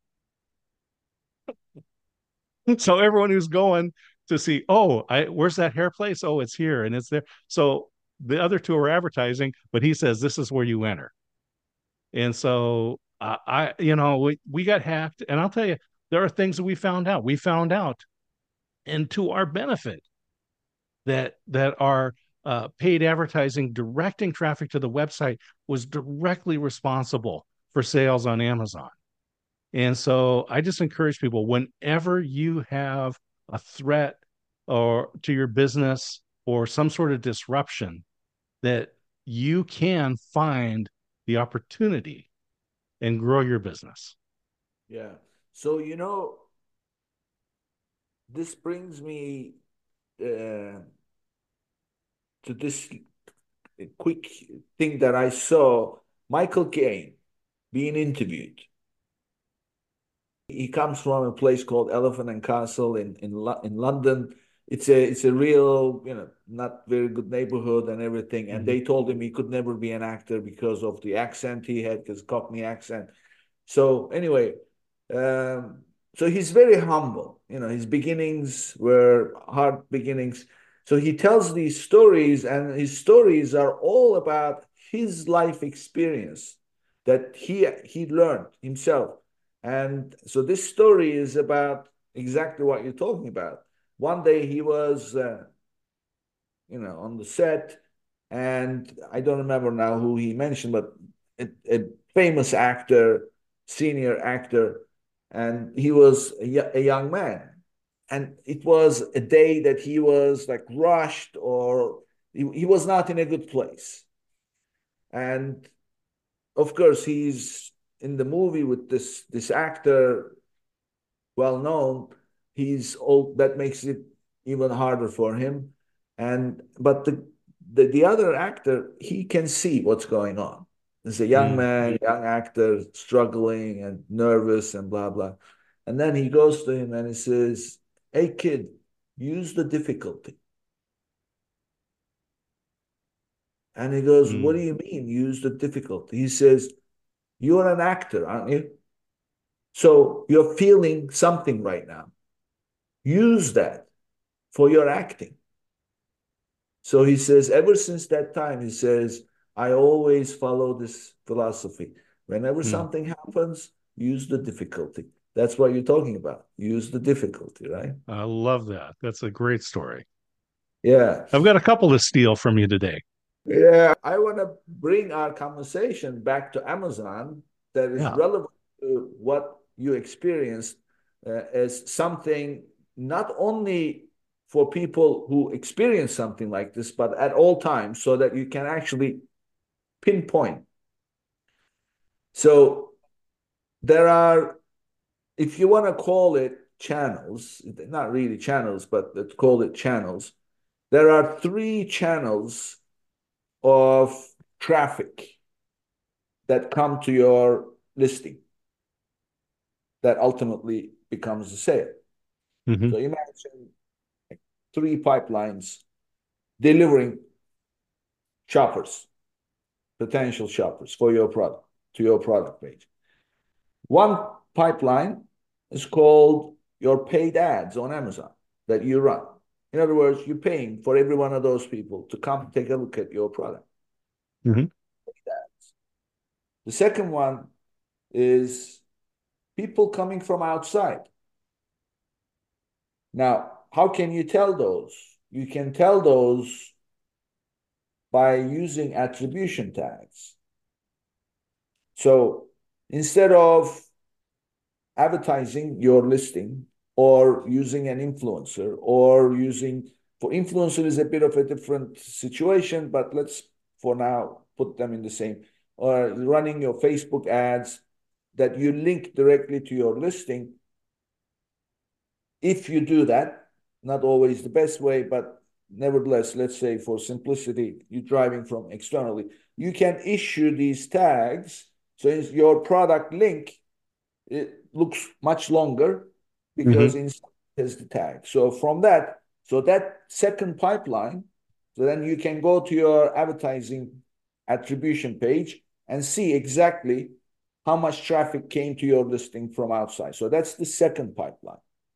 So everyone who's going to see, oh, I, where's that hair place? Oh, it's here and it's there. So the other two are advertising, but he says this is where you enter. And so uh, I, you know, we, we got hacked. And I'll tell you, there are things that we found out. We found out, and to our benefit, that that our uh, paid advertising directing traffic to the website was directly responsible for sales on Amazon. And so I just encourage people, whenever you have a threat or to your business or some sort of disruption, that you can find the opportunity and grow your business. Yeah. So, you know, this brings me uh, to this quick thing that I saw. Michael Caine. being interviewed. He comes from a place called Elephant and Castle in in, in London. It's a it's a real, you know, not very good neighborhood and everything. And Mhm. they told him he could never be an actor because of the accent he had, his Cockney accent. So anyway, um, so he's very humble. You know, his beginnings were hard beginnings. So he tells these stories, and his stories are all about his life experience that he he learned himself. And so this story is about exactly what you're talking about. One day he was, uh, you know, on the set, and I don't remember now who he mentioned, but a, a famous actor, senior actor, and he was a, a young man. And it was a day that he was like rushed, or he, he was not in a good place. And of course, he's in the movie with this this actor, well known. He's old. That makes it even harder for him. And but the the, the other actor, he can see what's going on. There's a young Mm. man, young actor, struggling and nervous and blah blah. And then he goes to him and he says, "Hey kid, use the difficulty." And he goes, "What do Mm. you mean, use the difficulty?" He says, "You're an actor, aren't you? So you're feeling something right now. Use that for your acting." So he says, ever since that time, he says, I always follow this philosophy. Whenever Mm. something happens, use the difficulty. That's what you're talking about. Use the difficulty, right? I love that. That's a great story. Yeah. I've got a couple to steal from you today. Yeah. I want to bring our conversation back to Amazon that is Yeah. relevant to what you experienced uh, as something not only for people who experience something like this, but at all times so that you can actually pinpoint. So there are, if you want to call it channels, not really channels, but let's call it channels. There are three channels of traffic that come to your listing that ultimately becomes a sale. Hmm. So imagine three pipelines delivering shoppers, potential shoppers for your product to your product page. One pipeline is called your paid ads on Amazon that you run. In other words, you're paying for every one of those people to come take a look at your product. Hmm. The second one is people coming from outside. Now, how can you tell those? You can tell those by using attribution tags. So instead of advertising your listing or using an influencer or using, for influencer is a bit of a different situation, but let's for now put them in the same, or running your Facebook ads that you link directly to your listing. If you do that, not always the best way, but nevertheless, let's say for simplicity, you're driving from externally, you can issue these tags. So your product link, it looks much longer Hmm. because inside has the tag. So from that, so that second pipeline, so then you can go to your advertising attribution page and see exactly how much traffic came to your listing from outside. So that's the second pipeline.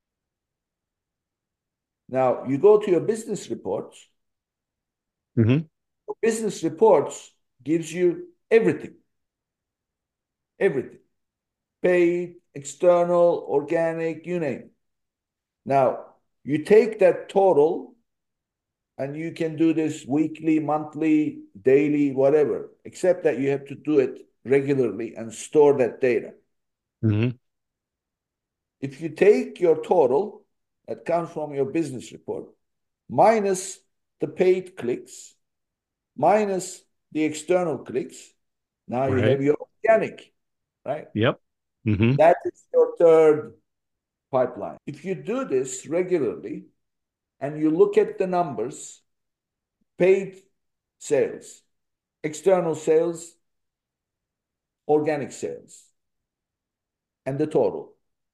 Now you go to your business reports. Hmm. Business reports gives you everything, everything, paid, external, organic, you name it. Now, you take that total and you can do this weekly, monthly, daily, whatever, except that you have to do it regularly and store that data. Hmm. If you take your total that comes from your business report minus the paid clicks, minus the external clicks, now you Right. have your organic, right? Yep. Hmm. That is your third pipeline. If you do this regularly and you look at the numbers, paid sales, external sales, organic sales and the total.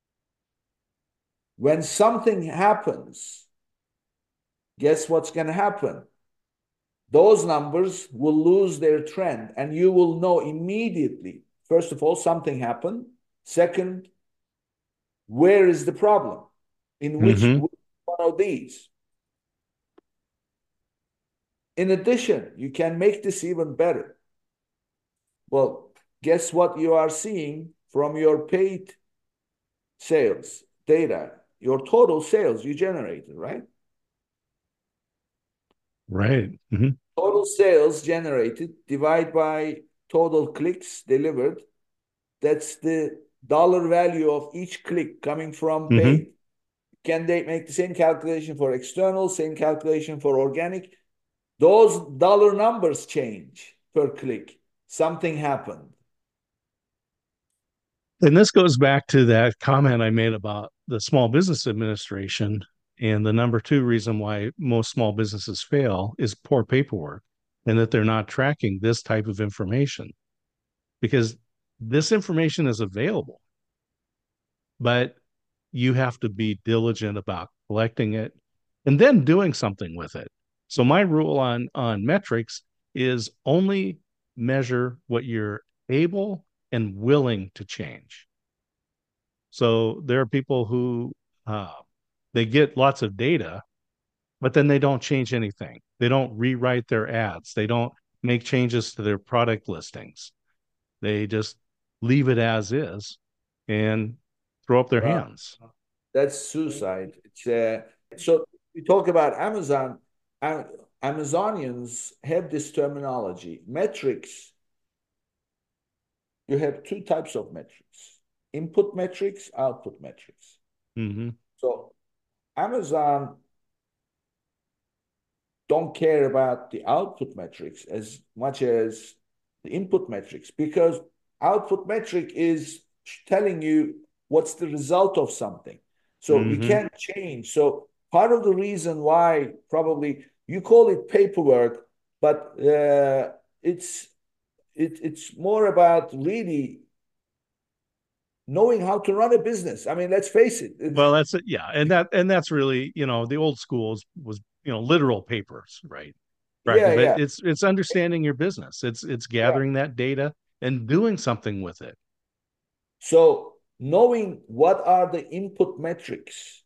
When something happens, guess what's going to happen? Those numbers will lose their trend, and you will know immediately, first of all, something happened. Second, where is the problem? In which, Mm-hmm. which one of these? In addition, you can make this even better. Well, guess what you are seeing from your paid sales data, your total sales you generated, right? Right. Mm-hmm. Total sales generated divide by total clicks delivered. That's the dollar value of each click coming from Mm-hmm. paid. Can they make the same calculation for external, same calculation for organic? Those dollar numbers change per click. Something happened. And this goes back to that comment I made about the Small Business Administration. And the number two reason why most small businesses fail is poor paperwork and that they're not tracking this type of information, because this information is available, but you have to be diligent about collecting it and then doing something with it. So my rule on on metrics is only measure what you're able and willing to change. So there are people who uh, they get lots of data, but then they don't change anything. They don't rewrite their ads. They don't make changes to their product listings. They just leave it as is and throw up their Well, hands. that's suicide. It's uh, so we talk about Amazon. Amazonians have this terminology. Metrics, you have two types of metrics: input metrics, output metrics. Mm-hmm. So Amazon don't care about the output metrics as much as the input metrics, because output metric is telling you what's the result of something. So you Mm-hmm. can't change. So part of the reason why probably you call it paperwork, but uh, it's it, it's more about really knowing how to run a business. I mean, let's face it. It's, Well, that's it. Yeah. And that, and that's really, you know, the old schools was, you know, literal papers, right? Right. yeah, But yeah, it's, it's understanding your business. It's, it's yeah. gathering that data and doing something with it. So knowing what are the input metrics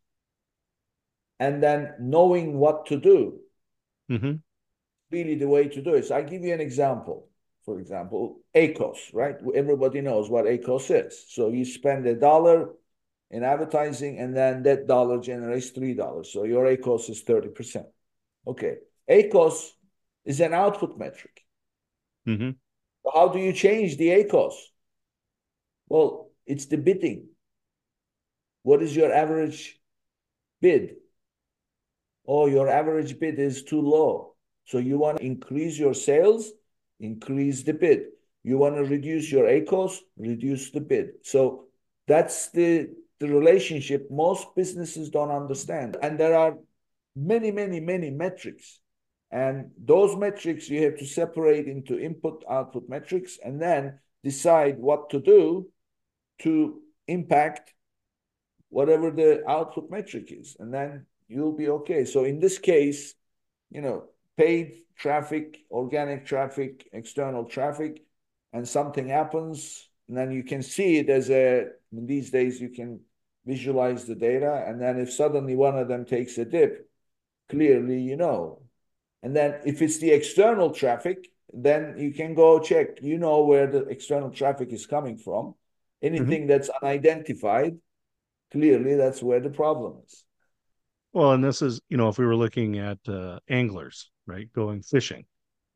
and then knowing what to do, Mm-hmm. really the way to do it. So I'll give you an example. For example, A C O S, right? Everybody knows what A C O S is. So you spend a dollar in advertising, and then that dollar generates three dollars. So your A C O S is thirty percent. Okay. A C O S is an output metric. Mm-hmm. So how do you change the A C O S? Well, it's the bidding. What is your average bid? Oh, your average bid is too low. So you want to increase your sales, increase the bid. You want to reduce your A C O S, reduce the bid. So that's the, the relationship most businesses don't understand. And there are many, many, many metrics. And those metrics you have to separate into input, output metrics, and then decide what to do to impact whatever the output metric is. And then you'll be okay. So in this case, you know, paid traffic, organic traffic, external traffic, and something happens, and then you can see it as a, these days you can visualize the data, and then if suddenly one of them takes a dip, clearly you know. And then if it's the external traffic, then you can go check, you know where the external traffic is coming from. Anything Mm-hmm. that's unidentified, clearly that's where the problem is. Well, and this is, you know, if we were looking at uh, anglers, right, going fishing,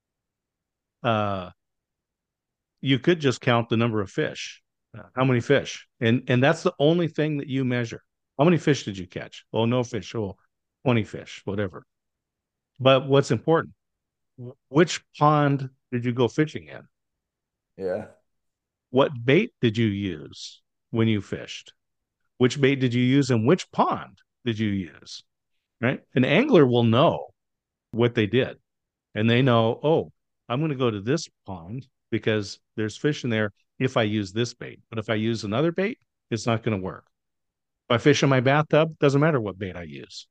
uh, you could just count the number of fish. Uh, how many fish? And and that's the only thing that you measure. How many fish did you catch? Oh, no fish. Oh, twenty fish, whatever. But what's important? Which pond did you go fishing in? Yeah. What bait did you use when you fished? Which bait did you use and which pond did you use? Right? An angler will know what they did. And they know, oh, I'm going to go to this pond because there's fish in there. if I use this bait. But if I use another bait, it's not going to work. If I fish in my bathtub, doesn't matter what bait I use.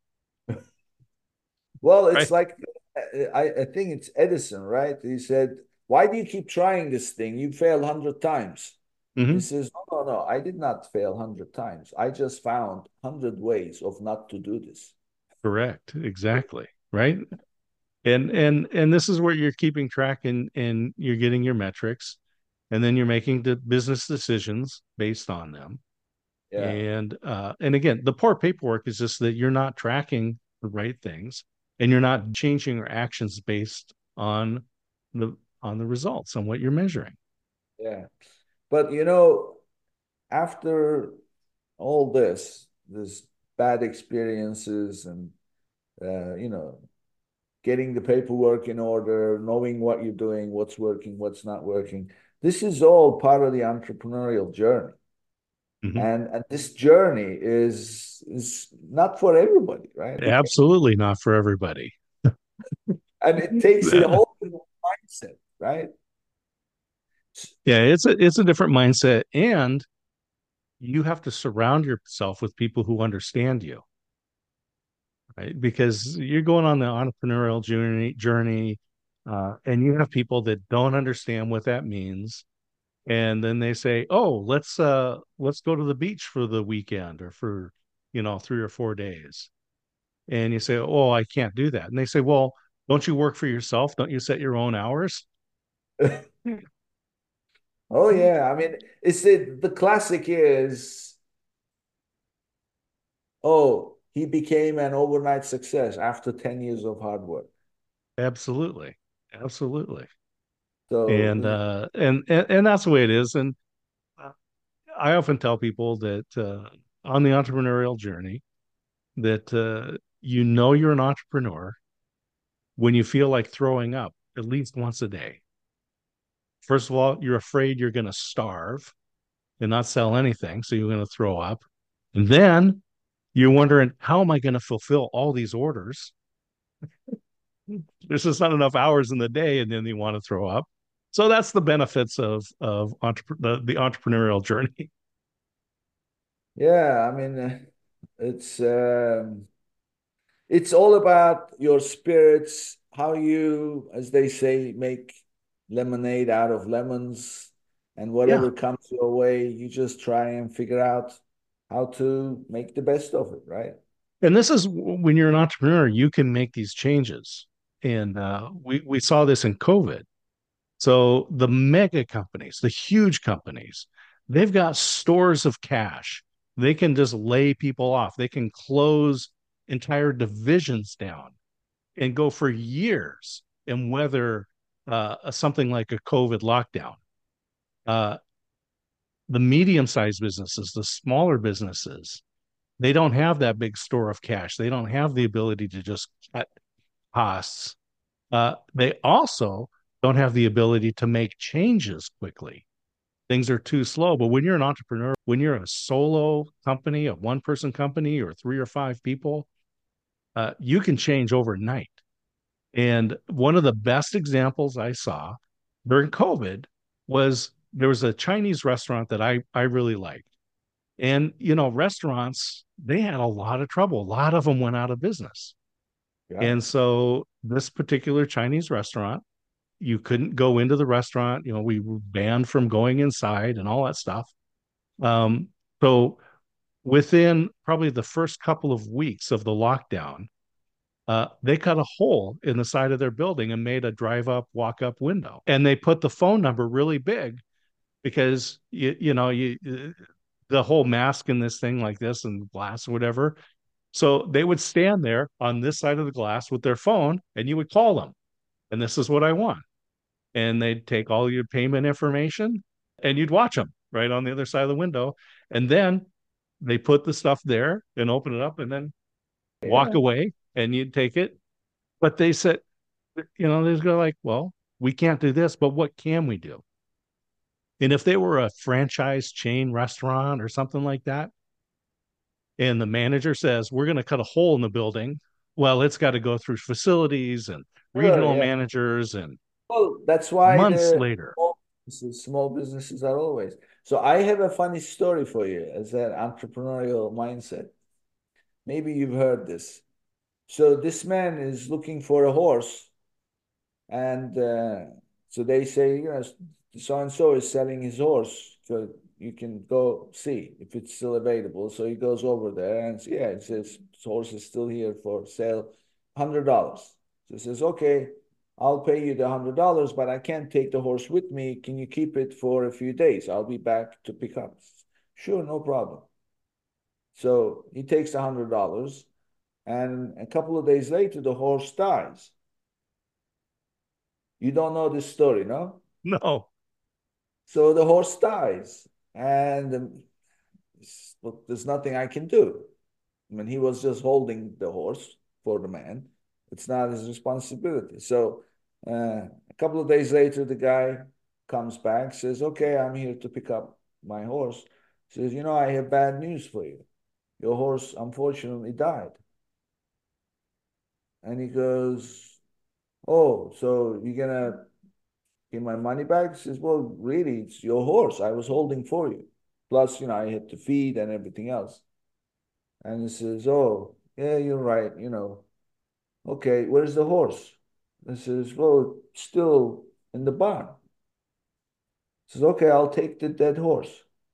Well, Right. it's like I, I think it's Edison, right? He said, "Why do you keep trying this thing? You failed a hundred times." He Mm-hmm. says, "No, no, no. I did not fail a hundred times. I just found a hundred ways of not to do this." Correct. Exactly. Right. And and and this is where you're keeping track and and you're getting your metrics, and then you're making the business decisions based on them. Yeah, And uh, and again, the poor paperwork is just that you're not tracking the right things, and you're not changing your actions based on the on the results on what you're measuring. yeah. But you know, after all this, this bad experiences and uh, you know, getting the paperwork in order, knowing what you're doing, what's working, what's not working. This is all part of the entrepreneurial journey. Mhm. And, and this journey is is not for everybody, right? It, Absolutely not for everybody. and it takes a Yeah, whole different mindset, right? it's a it's a different mindset, and you have to surround yourself with people who understand you, right? Because you're going on the entrepreneurial journey journey, uh, and you have people that don't understand what that means, and then they say, "Oh, let's uh let's go to the beach for the weekend or for, you know, three or four days." And you say, "Oh, I can't do that." And they say, "Well, don't you work for yourself? Don't you set your own hours?" Oh yeah, I mean, it's it, the classic is, oh, he became an overnight success after ten years of hard work. Absolutely. Absolutely. And So uh and and, and that's the way it is. And uh, I often tell people that uh on the entrepreneurial journey that uh you know you're an entrepreneur when you feel like throwing up at least once a day. First of all, you're afraid you're going to starve and not sell anything, so you're going to throw up. And then you're wondering, how am I going to fulfill all these orders? There's just not enough hours in the day, and then you want to throw up. So that's the benefits of of entrep- the, the entrepreneurial journey. yeah, I mean, uh, it's um, it's all about your spirits, how you, as they say, make lemonade out of lemons, and Yeah. whatever comes your way, you just try and figure out how to make the best of it, right? And this is when you're an entrepreneur, you can make these changes. And uh, we we saw this in COVID. So the mega companies, the huge companies, they've got stores of cash. They can just lay people off. They can close entire divisions down and go for years and weather uh, something like a COVID lockdown. Uh, the medium-sized businesses, the smaller businesses, they don't have that big store of cash. They don't have the ability to just cut costs. Uh, they also don't have the ability to make changes quickly. Things are too slow. But when you're an entrepreneur, when you're a solo company, a one person company, or three or five people, uh, you can change overnight. And one of the best examples I saw during COVID was there was a Chinese restaurant that I, I really liked. And, you know, restaurants, they had a lot of trouble. A lot of them went out of business. Yeah. And so this particular Chinese restaurant, you couldn't go into the restaurant. You know, we were banned from going inside and all that stuff. Um, so within probably the first couple of weeks of the lockdown, uh, they cut a hole in the side of their building and made a drive up, walk up window. And they put the phone number really big because you, you know, you the whole mask in this thing like this and glass or whatever. So they would stand there on this side of the glass with their phone and you would call them. And this is what I want. And they'd take all your payment information and you'd watch them right on the other side of the window. And then they put the stuff there and open it up and then walk Yeah. away and you'd take it. But they said, you know, they go like, well, we can't do this, but what can we do? And if they were a franchise chain restaurant or something like that, and the manager says, we're going to cut a hole in the building, well, it's got to go through facilities and Sure, regional yeah. managers and Well, that's why months the later. This is, small businesses are always. So I have a funny story for you as an entrepreneurial mindset. Maybe you've heard this. So this man is looking for a horse, and uh, so they say, you know, so and so is selling his horse, so you can go see if it's still available. So he goes over there and yeah, it says his horse is still here for sale, hundred dollars. So he says, okay, I'll pay you the hundred dollars, but I can't take the horse with me. Can you keep it for a few days? I'll be back to pick up. Sure, no problem. So he takes the hundred dollars, and a couple of days later, the horse dies. You don't know this story, no? No. So the horse dies, and um, look, there's nothing I can do. I mean, he was just holding the horse for the man. It's not his responsibility. So uh, a couple of days later, the guy comes back, says, okay, I'm here to pick up my horse. Says, you know, I have bad news for you. Your horse unfortunately died. And he goes, oh, so you're gonna give my money back? He says, well, really, it's your horse I was holding for you. Plus, you know, I had to feed and everything else. And he says, oh, yeah, you're right, you know. Okay, where's the horse? He says, well, still in the barn. He says, okay, I'll take the dead horse.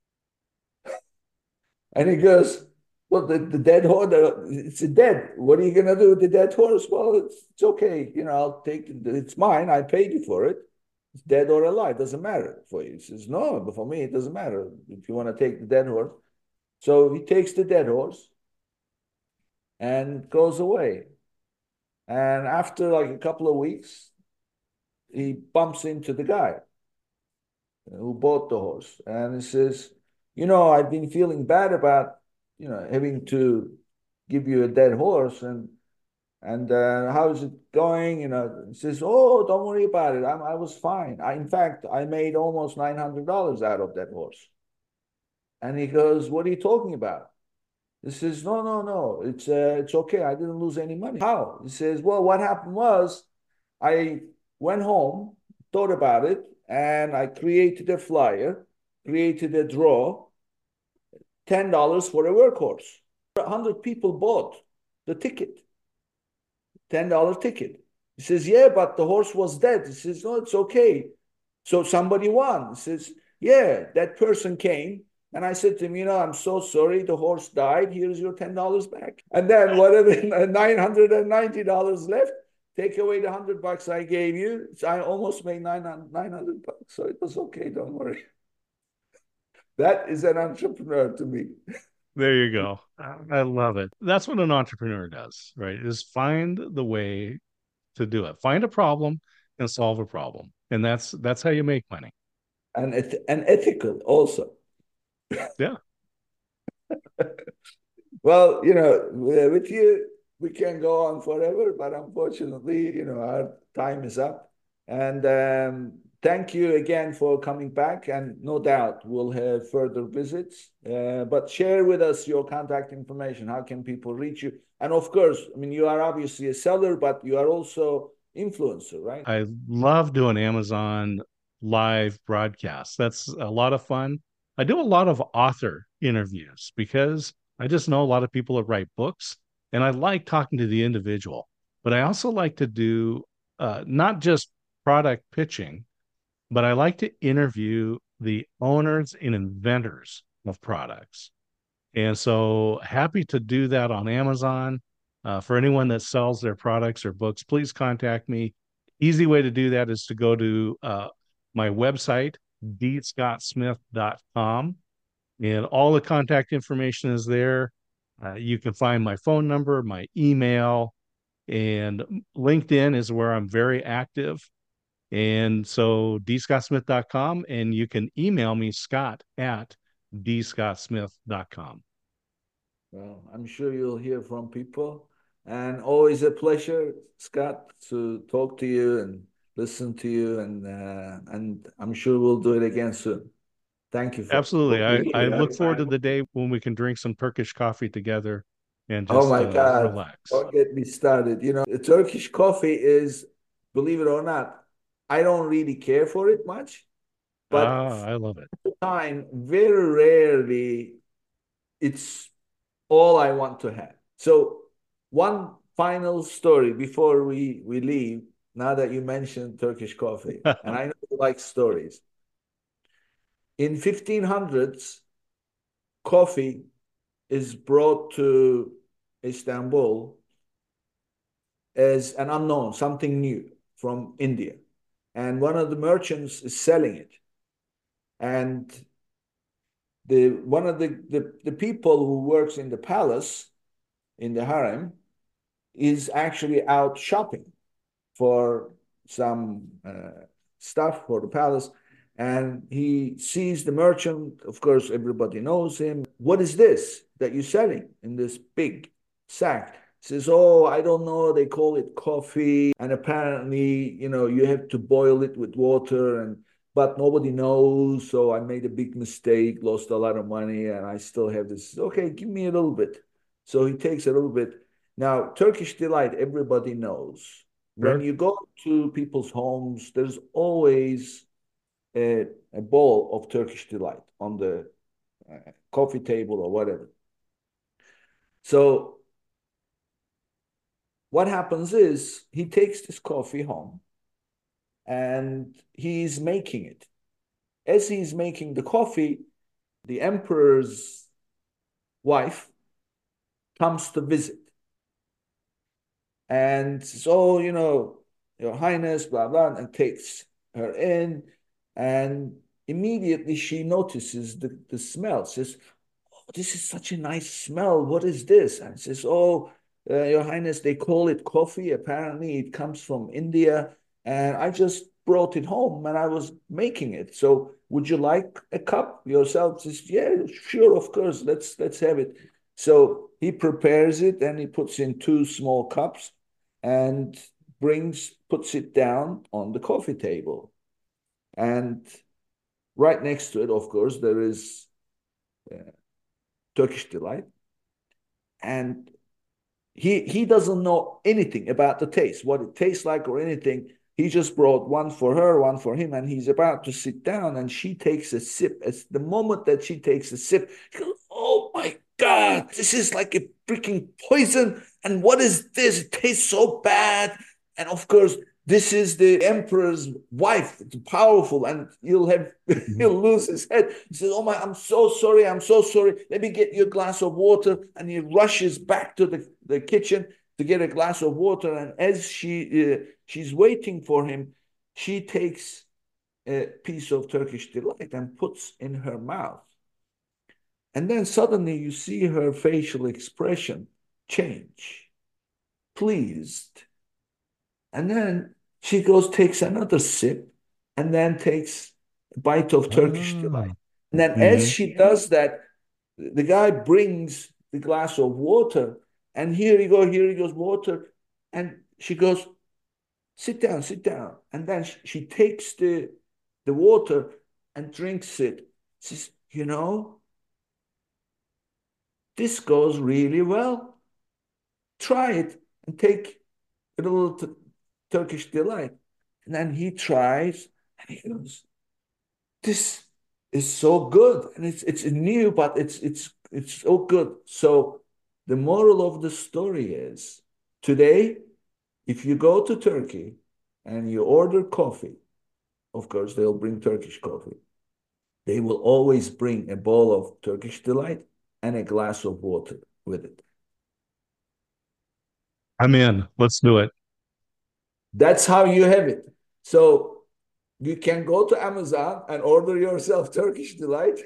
And he goes, well, the, the dead horse, it's a dead. What are you going to do with the dead horse? Well, it's, it's okay. You know, I'll take it. It's mine. I paid you for it. It's dead or alive. Doesn't matter for you. He says, no, but for me, it doesn't matter if you want to take the dead horse. So he takes the dead horse and goes away. And after like a couple of weeks, he bumps into the guy who bought the horse. And he says, you know, I've been feeling bad about, you know, having to give you a dead horse. And and uh, how's it going? You know, he says, oh, don't worry about it. I'm, I was fine. I, in fact, I made almost nine hundred dollars out of that horse. And he goes, what are you talking about? He says, no, no, no, it's uh, it's okay. I didn't lose any money. How? He says, well, what happened was I went home, thought about it, and I created a flyer, created a draw, ten dollars for a workhorse. one hundred people bought the ticket, ten dollar ticket. He says, yeah, but the horse was dead. He says, no, it's okay. So somebody won. He says, yeah, that person came. And I said to him, you know, I'm so sorry, the horse died. Here's your ten dollars back. And then whatever, nine hundred ninety dollars left, take away the one hundred bucks I gave you. So I almost made nine hundred bucks. So it was okay, don't worry. That is an entrepreneur to me. There you go. I love it. That's what an entrepreneur does, right? Is find the way to do it. Find a problem and solve a problem. And that's that's how you make money. And it, and ethical also. Yeah. Well, you know, with you, we can go on forever, but unfortunately, you know, our time is up. And um, thank you again for coming back. And no doubt we'll have further visits. Uh, but share with us your contact information. How can people reach you? And of course, I mean, you are obviously a seller, but you are also influencer, right? I love doing Amazon live broadcasts. That's a lot of fun. I do a lot of author interviews because I just know a lot of people that write books, and I like talking to the individual. But I also like to do uh, not just product pitching, but I like to interview the owners and inventors of products. And so happy to do that on Amazon. Uh, for anyone that sells their products or books, please contact me. Easy way to do that is to go to uh, my website, d scott smith dot com, and all the contact information is there. Uh, you can find my phone number, my email, and LinkedIn is where I'm very active. And so d scott smith dot com, and you can email me, Scott at d scott smith dot com. Well, I'm sure you'll hear from people. And always a pleasure, Scott, to talk to you and listen to you. And uh, and I'm sure we'll do it again soon. Thank you for, Absolutely. for I, being I here. look forward to the day when we can drink some Turkish coffee together and Oh just my uh, God, relax. don't get me started. You know, the Turkish coffee is, believe it or not, I don't really care for it much. But Ah, I love it. time, very rarely, it's all I want to have. So one final story before we, we leave, now that you mentioned Turkish coffee, and I know you like stories. In fifteen hundreds, coffee is brought to Istanbul as an unknown, something new from India. And one of the merchants is selling it. And the one of the, the, the people who works in the palace, in the harem, is actually out shopping for some uh, stuff for the palace. And he sees the merchant. Of course, everybody knows him. What is this that you're selling in this big sack? He says, oh, I don't know. They call it coffee. And apparently, you know, you have to boil it with water, and but nobody knows. So I made a big mistake, lost a lot of money, and I still have this. Okay, give me a little bit. So he takes a little bit. Now, Turkish delight, everybody knows. When Sure. you go to people's homes, there's always a, a bowl of Turkish delight on the uh, coffee table or whatever. So what happens is he takes this coffee home and he's making it. As he's making the coffee, the emperor's wife comes to visit and says, oh, you know, your highness, blah, blah, and takes her in. And immediately she notices the, the smell. Says, oh, this is such a nice smell. What is this? And says, oh, uh, your highness, they call it coffee. Apparently it comes from India. And I just brought it home and I was making it. So would you like a cup yourself? Says, yeah, sure, of course. Let's let's have it. So he prepares it and he puts in two small cups and brings, puts it down on the coffee table. And right next to it, of course, there is uh, Turkish delight. And he he doesn't know anything about the taste, what it tastes like or anything. He just brought one for her, one for him, and he's about to sit down, and she takes a sip. As the moment that she takes a sip, she goes, "Oh my God, this is like a freaking poison! And what is this? It tastes so bad." And of course, this is the emperor's wife. It's powerful, and he'll have he'll lose his head. He says, "Oh my, I'm so sorry. I'm so sorry. Let me get you a glass of water." And he rushes back to the, the kitchen to get a glass of water. And as she uh, she's waiting for him, she takes a piece of Turkish delight and puts in her mouth. And then suddenly you see her facial expression change, pleased. And then she goes, takes another sip, and then takes a bite of Turkish delight. Ah. And then as Mhm. she does that, the guy brings the glass of water, and here you go, here he goes, water. And she goes, sit down, sit down. And then she, she takes the, the water and drinks it. She says, you know, this goes really well. Try it and take a little t- Turkish delight. And then he tries and he goes, this is so good. And it's it's new, but it's it's it's so good. So the moral of the story is today, if you go to Turkey and you order coffee, of course, they'll bring Turkish coffee. They will always bring a bowl of Turkish delight and a glass of water with it. I'm in. Let's do it. That's how you have it. So you can go to Amazon and order yourself Turkish delight.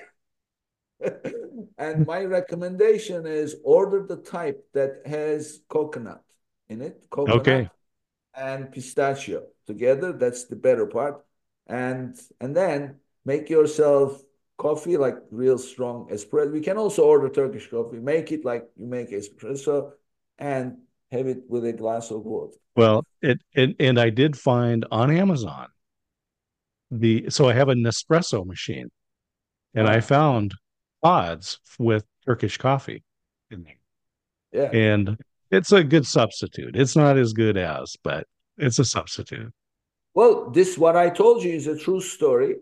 And my recommendation is order the type that has coconut in it, Okay. coconut and pistachio together. That's the better part. And and then make yourself coffee like real strong espresso. We can also order Turkish coffee. Make it like you make espresso and have it with a glass of water. Well, it, it and I did find on Amazon the so I have a Nespresso machine and I Ah, found pods with Turkish coffee in there. yeah. And it's a good substitute. It's not as good as, but it's a substitute. Well, this what I told you is a true story.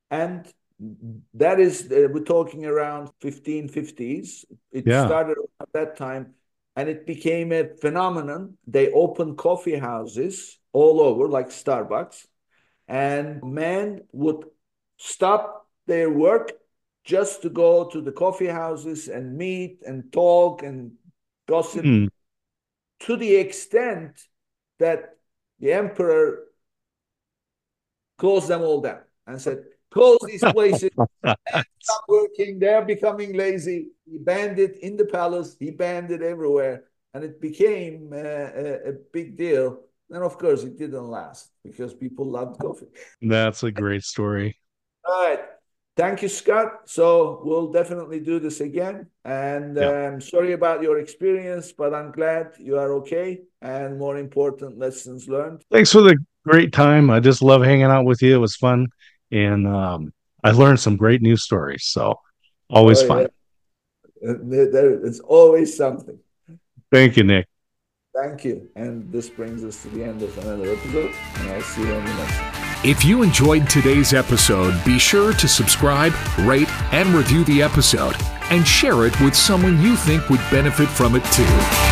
And that is, uh, we're talking around fifteen fifties. It Yeah. started at that time, and it became a phenomenon. They opened coffee houses all over, like Starbucks, and men would stop their work just to go to the coffee houses and meet and talk and gossip, Mm. to the extent that the emperor closed them all down and said, close these places, stop working, they're becoming lazy. He banned it in the palace, he banned it everywhere, and it became uh, a, a big deal. And of course, it didn't last because people loved coffee. That's a great story. All right. Thank you, Scott. So we'll definitely do this again. And Yeah. um, sorry about your experience, but I'm glad you are okay. And more important, lessons learned. Thanks for the great time. I just love hanging out with you. It was fun. And um, I learned some great news stories. So always Oh, fun. yeah. There, there is always something. Thank you, Nick. Thank you. And this brings us to the end of another episode. And I'll see you on the next one. If you enjoyed today's episode, be sure to subscribe, rate, and review the episode, and share it with someone you think would benefit from it too.